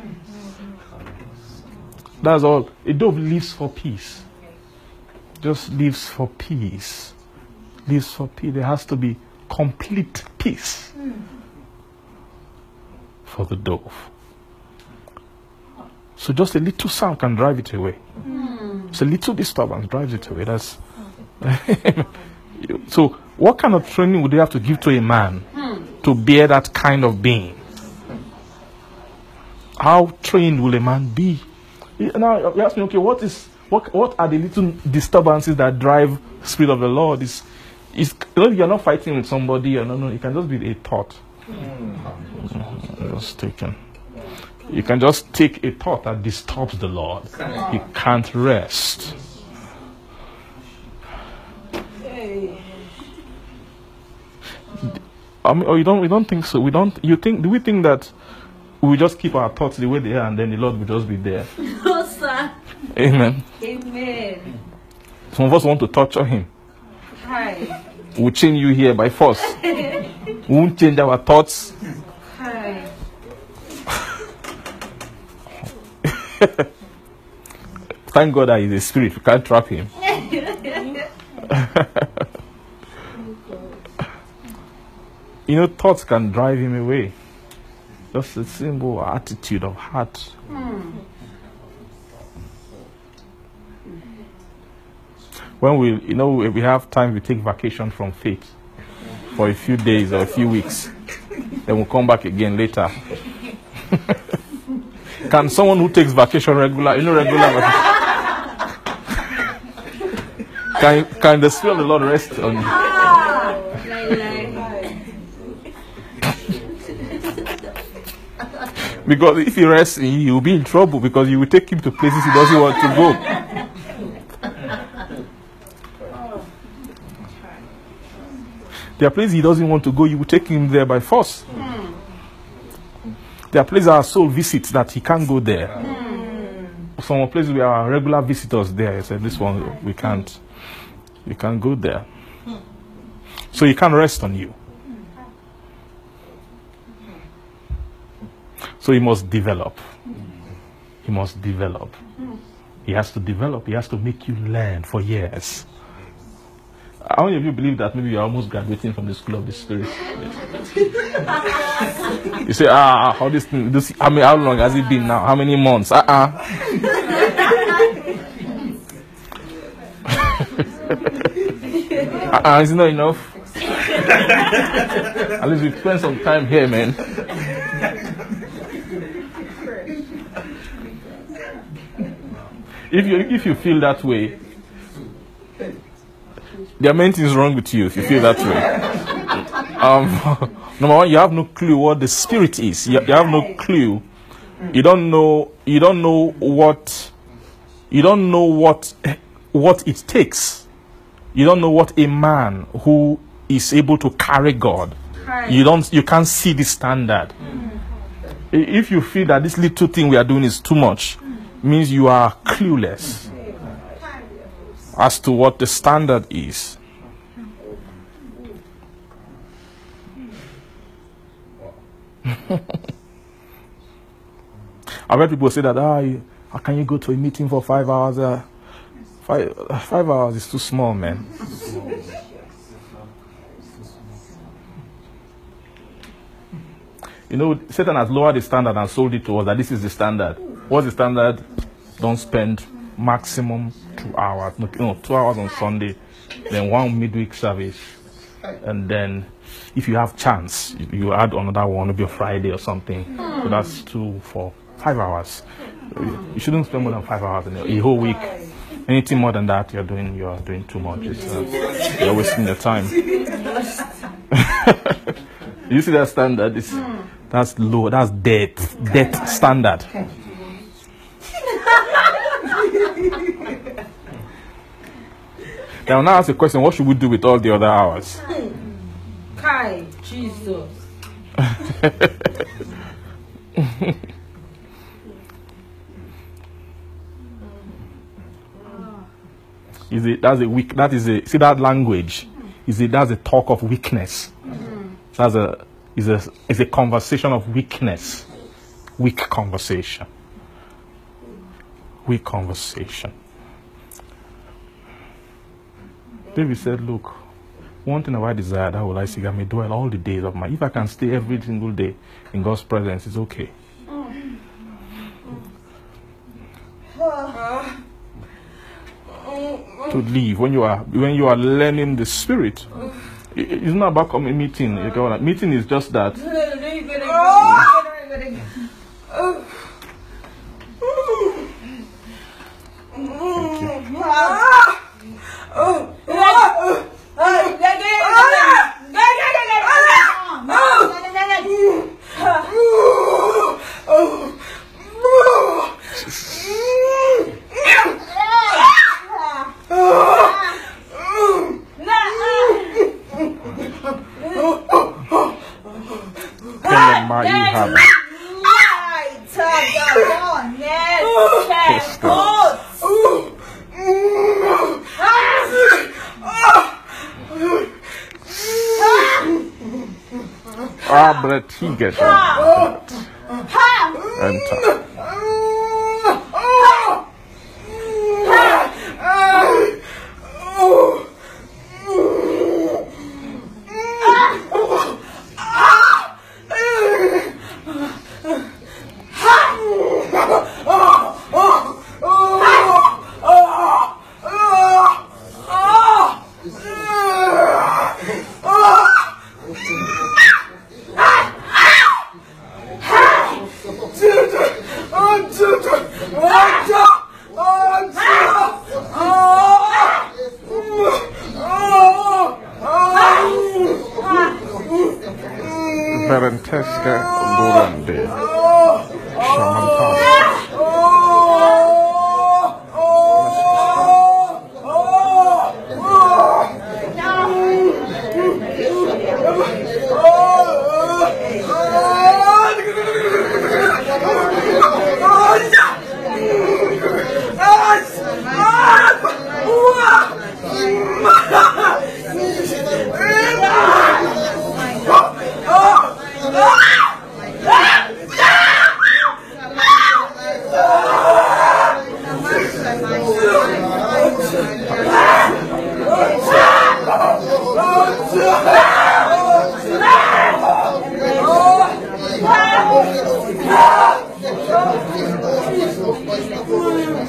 That's all. A dove lives for peace. Just lives for peace. Lives for peace. There has to be complete peace for the dove. So just a little sound can drive it away. So a little disturbance drives it away. That's so what kind of training would they have to give to a man to bear that kind of being? How trained will a man be? Now you ask me, okay, what is what what are the little disturbances that drive the Spirit of the Lord? Is is you know, you're not fighting with somebody, or no, no, it can just be a thought. Just taken. You can just take a thought that disturbs the Lord. He can't rest. I mean, oh, you don't. We don't think so. We don't. You think? Do we think that we just keep our thoughts the way they are, and then the Lord will just be there? No, sir. Amen. Amen. Some of us want to torture Him. Hi. We'll chain you here by force. We won't change our thoughts. Hi. Thank God that He's a spirit. We can't trap Him. You know, thoughts can drive Him away. Just a simple attitude of heart. Hmm. When we, you know, we have time, we take vacation from faith for a few days or a few weeks. Then we'll come back again later. Can someone who takes vacation regular, you know, regular vacation, can, can the Spirit of the Lord rest on you? Because if he rests in you, you'll be in trouble because you will take him to places he doesn't want to go. There are places he doesn't want to go, you will take him there by force. Mm. There are places our soul visits that he can't go there. Mm. Some places we are regular visitors there. I said, this one, we can't, we can't go there. Mm. So he can't rest on you. So he must develop. He must develop. He has to develop. He has to make you learn for years. How many of you believe that maybe you're almost graduating from the school of the Spirit? You say, ah, how this thing, this, how, many, how long has it been now? How many months? Uh-uh. uh-uh, is it not enough? At least we spend some time here, man. If you if you feel that way, there are many things wrong with you if you feel that way. Um, number one, you have no clue what the Spirit is. You, you have no clue. You don't know. You don't know what. You don't know what what it takes. You don't know what a man who is able to carry God. You don't. You can't see the standard. If you feel that this little thing we are doing is too much, means you are clueless as to what the standard is. I've heard people say that, ah, you, how can you go to a meeting for five hours? Uh, five, uh, five hours is too small, man. You know, Satan has lowered the standard and sold it to us that this is the standard. What's the standard? Don't spend maximum two hours. No, no, two hours on Sunday, then one midweek service, and then if you have chance, you, you add another one, maybe a Friday or something. So that's two for five hours. You shouldn't spend more than five hours in a, a whole week. Anything more than that, you're doing you're doing too much. It's, uh, you're wasting your time. You see that standard? It's, that's low. That's death. Death standard. Now, now ask the question: what should we do with all the other hours? Kai, Jesus. Is it that's a weak? That is a see that language. Is it that's a talk of weakness? Mm-hmm. That's a is a is a conversation of weakness. Weak conversation. Weak conversation. David said, look, one thing I desire, that will I seek, I may dwell all the days of my... If I can stay every single day in God's presence, it's okay. To live, when you are when you are learning the Spirit, it, it's not about coming meeting. Meeting is just that. Get enter.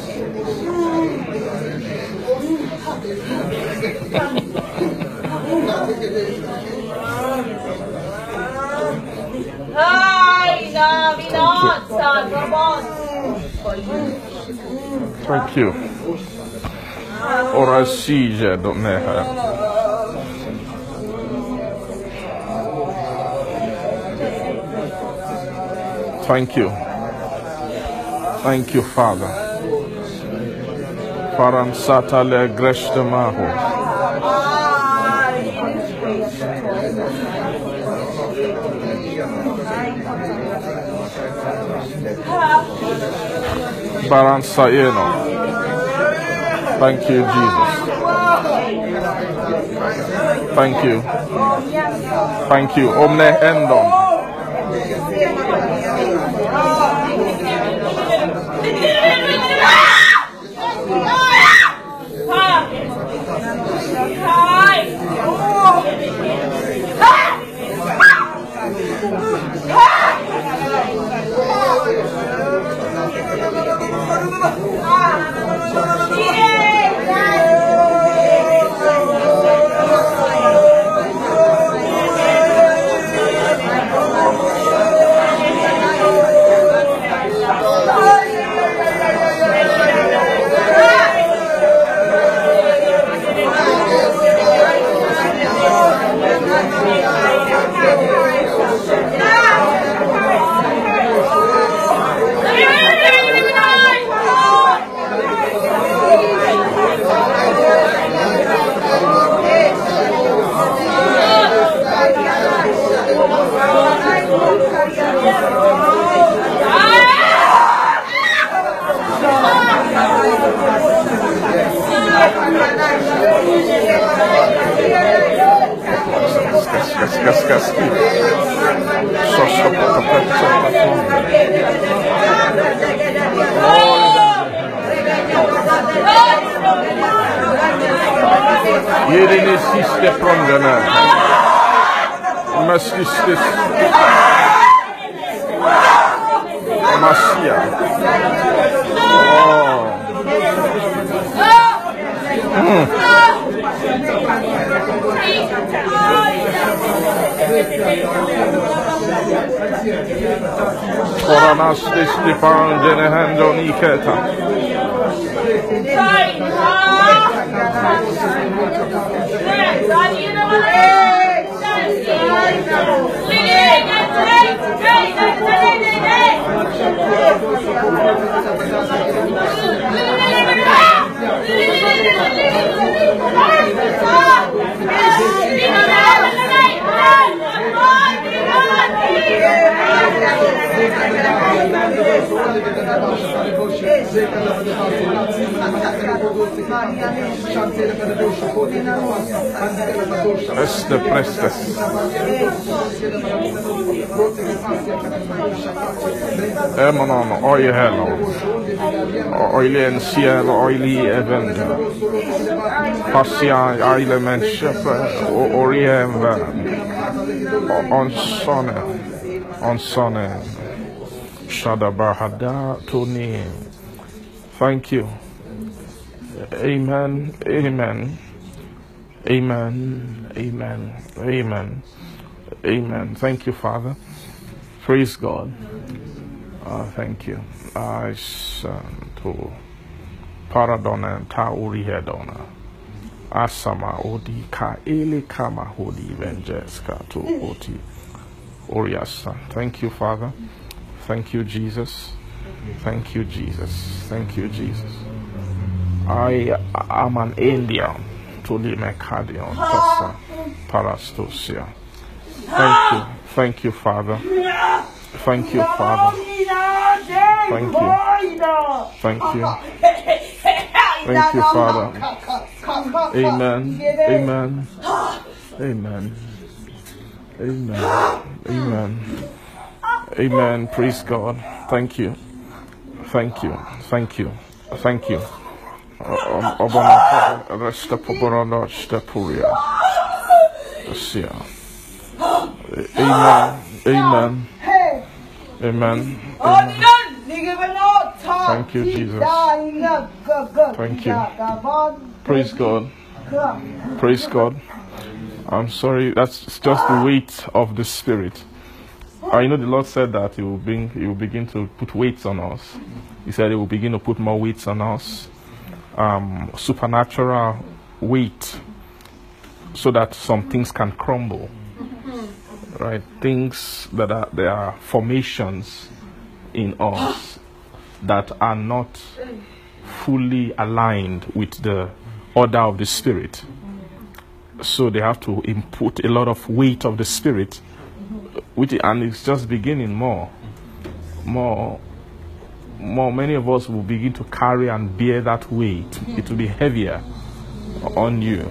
Thank you. Ora sige doneha. Thank you. Thank you, Father. Faran satale greshtemaho. Baran sayeno. Thank you, Jesus. Thank you. Thank you. Omne endon. Yerini siste prongana. Masistis. Masia. Oh. Mm. Koranas Stipan Jenehando Niketa. Este prestes. Emanon, oi hello. Oilen ciel, oili event. Passia, aile menschef, oriem, on sonne, on sonne. Shadabahada Tuni. Thank you. Amen. Amen. Amen. Amen. Amen. Amen. Thank you, Father. Praise God. Uh, thank you. I send to Paradona and Tauri Hedona. Asama Odi Ka Eli Kama Hodi Venjeska to Oti Oriasa. Thank you, Father. Thank you, Jesus. Thank you, Jesus. Thank you, Jesus. I am an Indian to the Mecadion, Tassa, Parastosia. Thank you. Thank you, Father. Thank you, Father. Thank you. Thank you. Thank you, Father. Amen. Amen. Amen. Amen. Amen. Amen. Praise God. Thank you. Thank you. Thank you. Thank you. Obama resta poborano stepuria. Amen. Amen. Amen. Amen. Thank you, Jesus. Thank you. Praise God. Praise God. I'm sorry, that's just the weight of the Spirit. I know the Lord said that He will bring, He will begin to put weights on us. He said He will begin to put more weights on us, um, supernatural weight, so that some things can crumble. Right, things that are there are formations in us that are not fully aligned with the order of the Spirit. So they have to input a lot of weight of the Spirit, which, and it's just beginning more, more, more. Many of us will begin to carry and bear that weight. It will be heavier on you,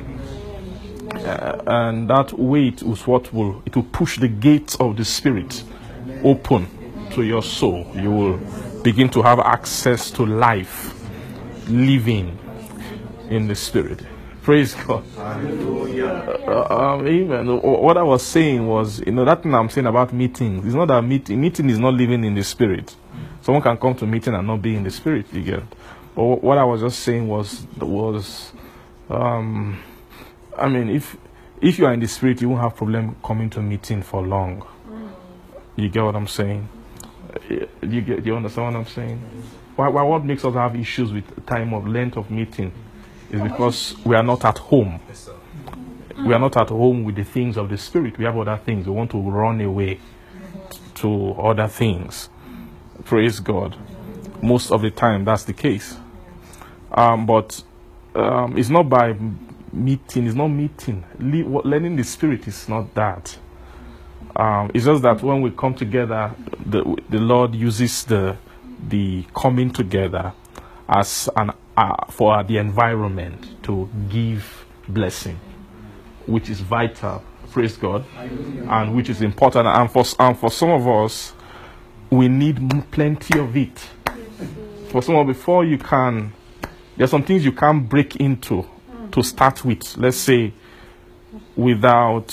uh, and that weight is what will it will push the gates of the Spirit open to your soul. You will begin to have access to life, living in the Spirit. Praise God. Uh, um, amen. What I was saying was, you know, that thing I'm saying about meetings. It's not that meeting. Meeting is not living in the Spirit. Someone can come to meeting and not be in the Spirit. You get. But what I was just saying was, was, um, I mean, if if you are in the Spirit, you won't have problem coming to meeting for long. You get what I'm saying? You get? You understand what I'm saying? Why? Why? What makes us have issues with time of length of meeting? Is because we are not at home. We are not at home with the things of the Spirit. We have other things. We want to run away to other things. Praise God. Most of the time, that's the case. Um, but um, it's not by meeting. It's not meeting. Le- learning the Spirit is not that. Um, it's just that when we come together, the the Lord uses the the coming together as an uh, for the environment to give blessing, which is vital. Praise God, and which is important. And for and for some of us, we need plenty of it. For some of before you can, there's some things you can't break into to start with. Let's say without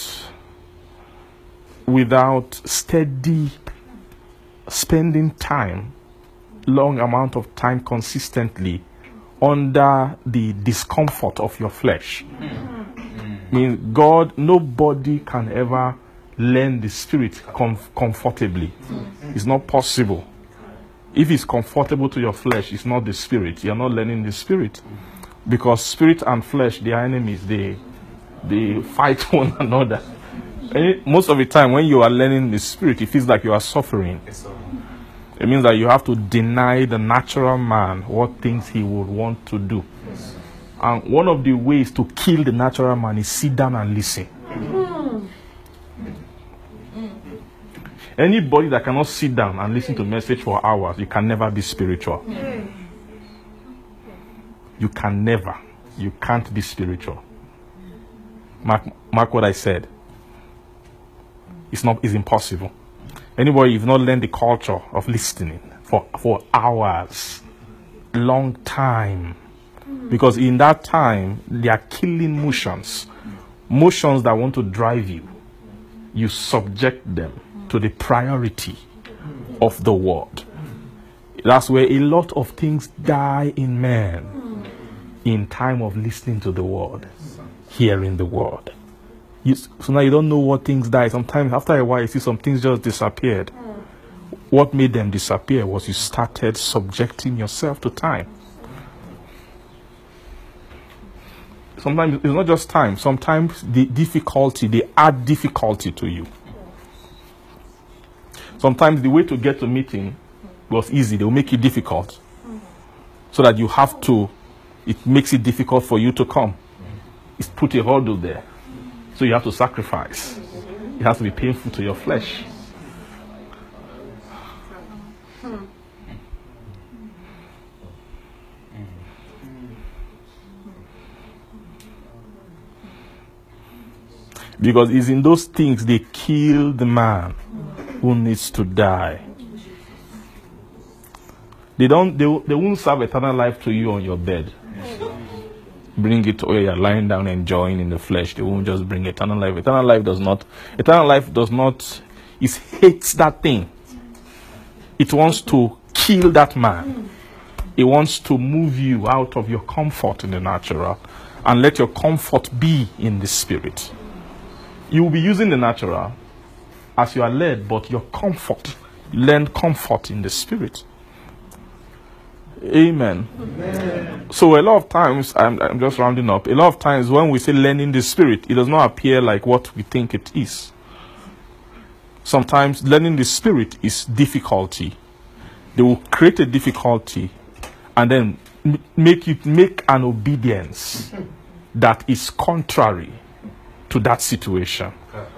without steady spending time, long amount of time consistently under the discomfort of your flesh. I mean, God, nobody can ever learn the Spirit comf- comfortably. It's not possible. If it's comfortable to your flesh, it's not the Spirit. You're not learning the Spirit. Because Spirit and flesh, they are enemies. They, they fight one another. And most of the time, when you are learning the Spirit, it feels like you are suffering. It means that you have to deny the natural man what things he would want to do. And one of the ways to kill the natural man is sit down and listen. Mm. Anybody that cannot sit down and listen to a message for hours, you can never be spiritual. Mm. You can never. You can't be spiritual. Mark, mark what I said. It's not. It's impossible. Anybody, you've not learned the culture of listening for, for hours, long time. Because in that time, they are killing motions. Motions that want to drive you. You subject them to the priority of the word. That's where a lot of things die in man. In time of listening to the word. Hearing the word. You, so now you don't know what things die. Sometimes after a while you see some things just disappeared. Mm. What made them disappear was you started subjecting yourself to time. Sometimes it's not just time. Sometimes the difficulty, they add difficulty to you. Sometimes the way to get to meeting was easy. They will make it difficult. So that you have to, it makes it difficult for you to come. It's put a hurdle there. So you have to sacrifice. It has to be painful to your flesh. Because it's in those things they kill the man who needs to die. They don't. They, they won't serve eternal life to you on your bed. Bring it to where you're lying down enjoying in the flesh. They won't just bring eternal life. Eternal life does not. Eternal life does not. It hates that thing. It wants to kill that man. He wants to move you out of your comfort in the natural and let your comfort be in the spirit. You will be using the natural as you are led, but your comfort, learn comfort in the spirit. Amen. Amen. So a lot of times, I'm, I'm just rounding up, a lot of times when we say learning the spirit, it does not appear like what we think it is. Sometimes learning the spirit is difficulty. They will create a difficulty and then m- make you make an obedience that is contrary to that situation.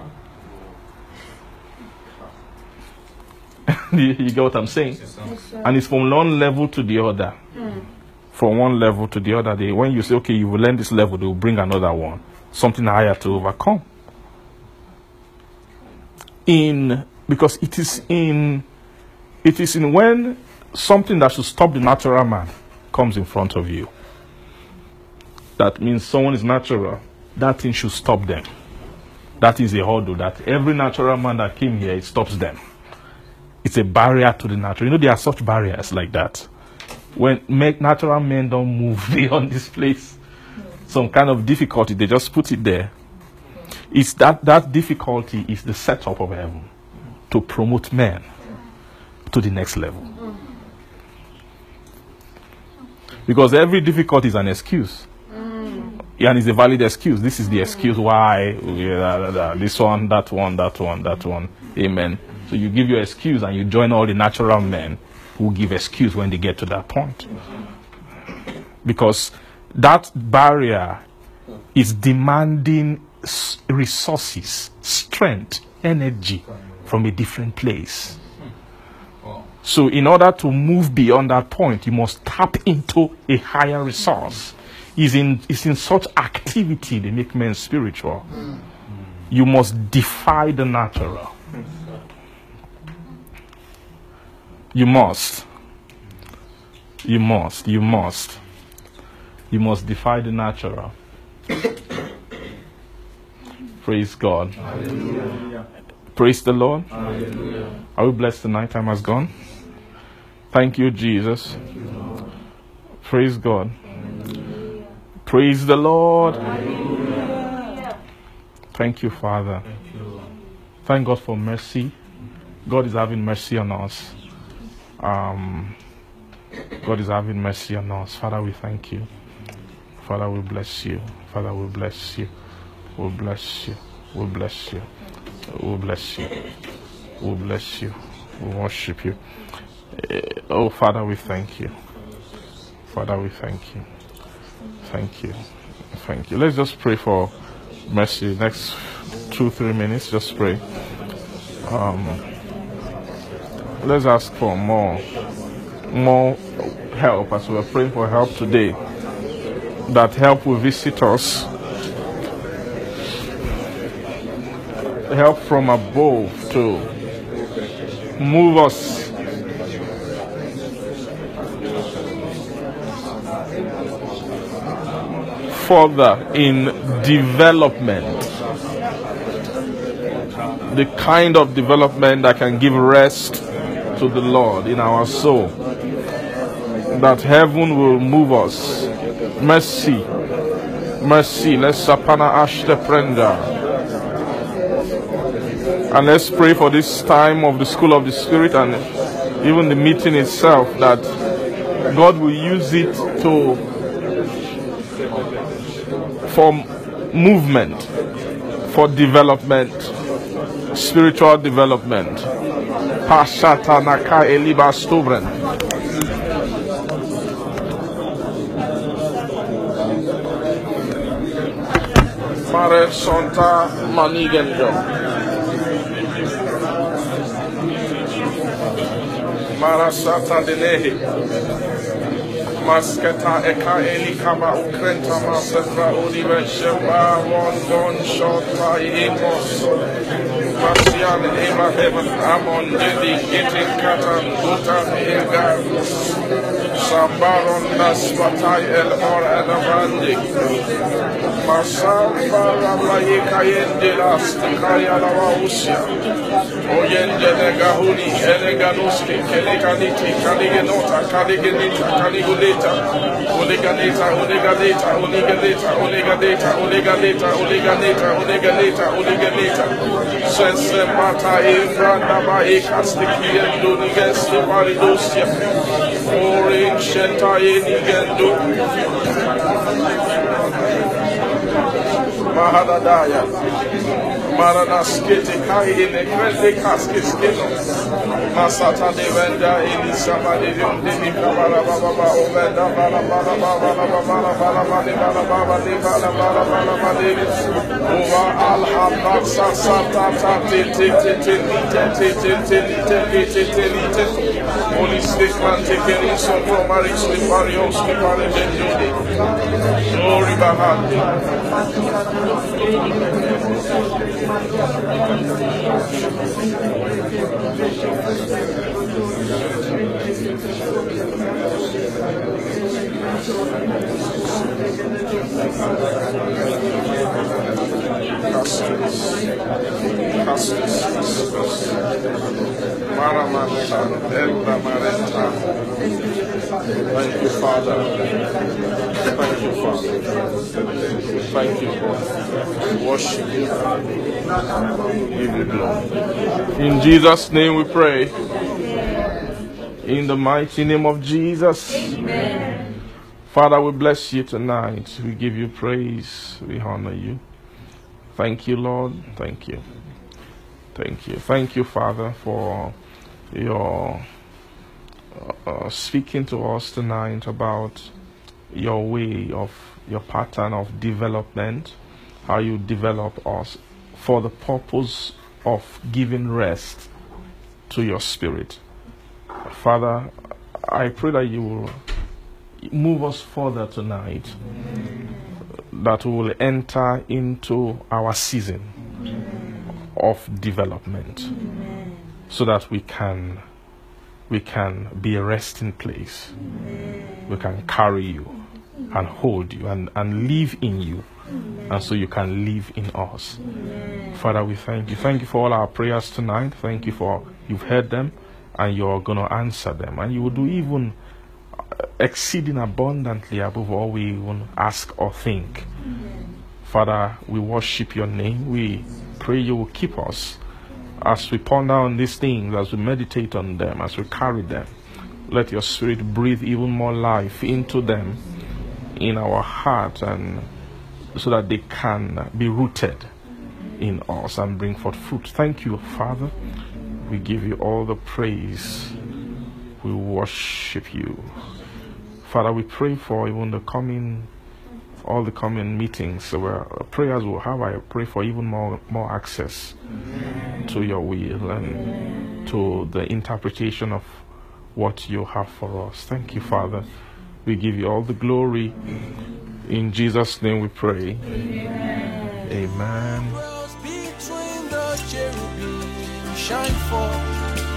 you, you get what I'm saying? Yes, and it's from one level to the other. Mm. From one level to the other. They, when you say, okay, you will learn this level, they will bring another one. Something higher to overcome. In because it is in it is in when something that should stop the natural man comes in front of you. That means someone is natural. That thing should stop them. That is a hurdle that every natural man that came here, it stops them. It's a barrier to the natural. You know, there are such barriers like that. When make natural men don't move beyond this place, some kind of difficulty, they just put it there. It's that, that difficulty is the setup of heaven to promote men to the next level. Because every difficulty is an excuse. And it's a valid excuse. This is the excuse why yeah, this one, that one, that one, that one. Amen. So you give your excuse and you join all the natural men who give excuse when they get to that point. Because that barrier is demanding resources, strength, energy from a different place. So in order to move beyond that point, you must tap into a higher resource. It's in, it's in such activity they make men spiritual. You must defy the natural. You must. You must. You must. You must defy the natural. Praise God. Hallelujah. Praise the Lord. Hallelujah. Are we blessed tonight? Time has gone. Thank you, Jesus. Thank you, praise God. Hallelujah. Praise the Lord. Hallelujah. Thank you, Father. Thank you. Thank God for mercy. God is having mercy on us. Um, God is having mercy on us. Father, we thank you. Father, we bless you. Father, we bless you. We bless you. We bless you. We bless you. We bless you. We worship you. Uh, oh, Father, we thank you. Father, we thank you. Thank you. Thank you. Let's just pray for mercy. Next two, three minutes, just pray. Um, let's ask for more, more help as we are praying for help today. That help will visit us. Help from above to move us further in development. The kind of development that can give rest to the Lord in our soul. That heaven will move us. Mercy. Mercy. Let's sapana ashte prenda. And let's pray for this time of the School of the Spirit and even the meeting itself, that God will use it to for movement, for development, spiritual development. Pashata naka eliba stubren. Mare sonta manigendo. Marasata denehi masketa eka eli kama ukrenta masefra unive sheba one one shot by emos Masian Eva Heaven Amon Dedi Getting Katan Dutan Egan Sambaron Naspatai El Or Adavandi Masal Barablaye Kayende Last Kayalawausia Oyende Negahuni Eleganuski Keleganiti Kaligenota Kaligenita Kaliguleta Oleganeta Oleganeta Oleganeta Oleganeta Oleganeta Oleganeta Oleganeta Oleganeta Sense Mata Evranda Bae Kastiki and Dunigesti Varidosia Orin Shentaye Nigendo Mahadadaya Maranaskete Kai in the Krende Kaskiskino Masata de Venda Elisama de Yonde Mikabara Baba Ovenda Bala Bala Bala Bala Bala Bala Bala Bala de Bala Bala Bala Bala Ova Al Habak Sata Tati Titi Titi Titi Titi Titi Holy Stickman taken in some Maris Liparios Liparimende Glory Bahandi Thank you, Father. Thank you, Father. Thank you, God. Worship you. Give you glory. In Jesus' name we pray. In the mighty name of Jesus. Amen. Father, we bless you tonight. We give you praise. We honor you. Thank you, Lord. Thank you. Thank you. Thank you, Father, for your uh, speaking to us tonight about your way of, your pattern of development, how you develop us for the purpose of giving rest to your spirit. Father, I pray that you will move us further tonight, that we will enter into our season of development, so that we can we can be a resting place. We can carry you and hold you and, and live in you, and so you can live in us. Father, we thank you. Thank you for all our prayers tonight. Thank you for you've heard them and you're going to answer them, and you will do even exceeding abundantly above all we even ask or think. Father, we worship your name. We pray you will keep us as we ponder on these things, as we meditate on them, as we carry them. Let your spirit breathe even more life into them, in our heart, and so that they can be rooted in us and bring forth fruit. Thank you, Father. We give you all the praise. We worship you. Father, we pray for even the coming, all the coming meetings where prayers will have. I pray for even more, more access to your will and to the interpretation of what you have for us. Thank you, Father. We give you all the glory. In Jesus' name we pray. Amen. Amen. Between the cherubim shine forth.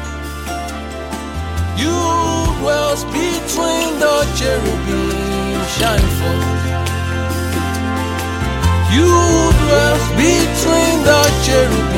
You dwells between the cherubim shine forth. You dwells between the cherubim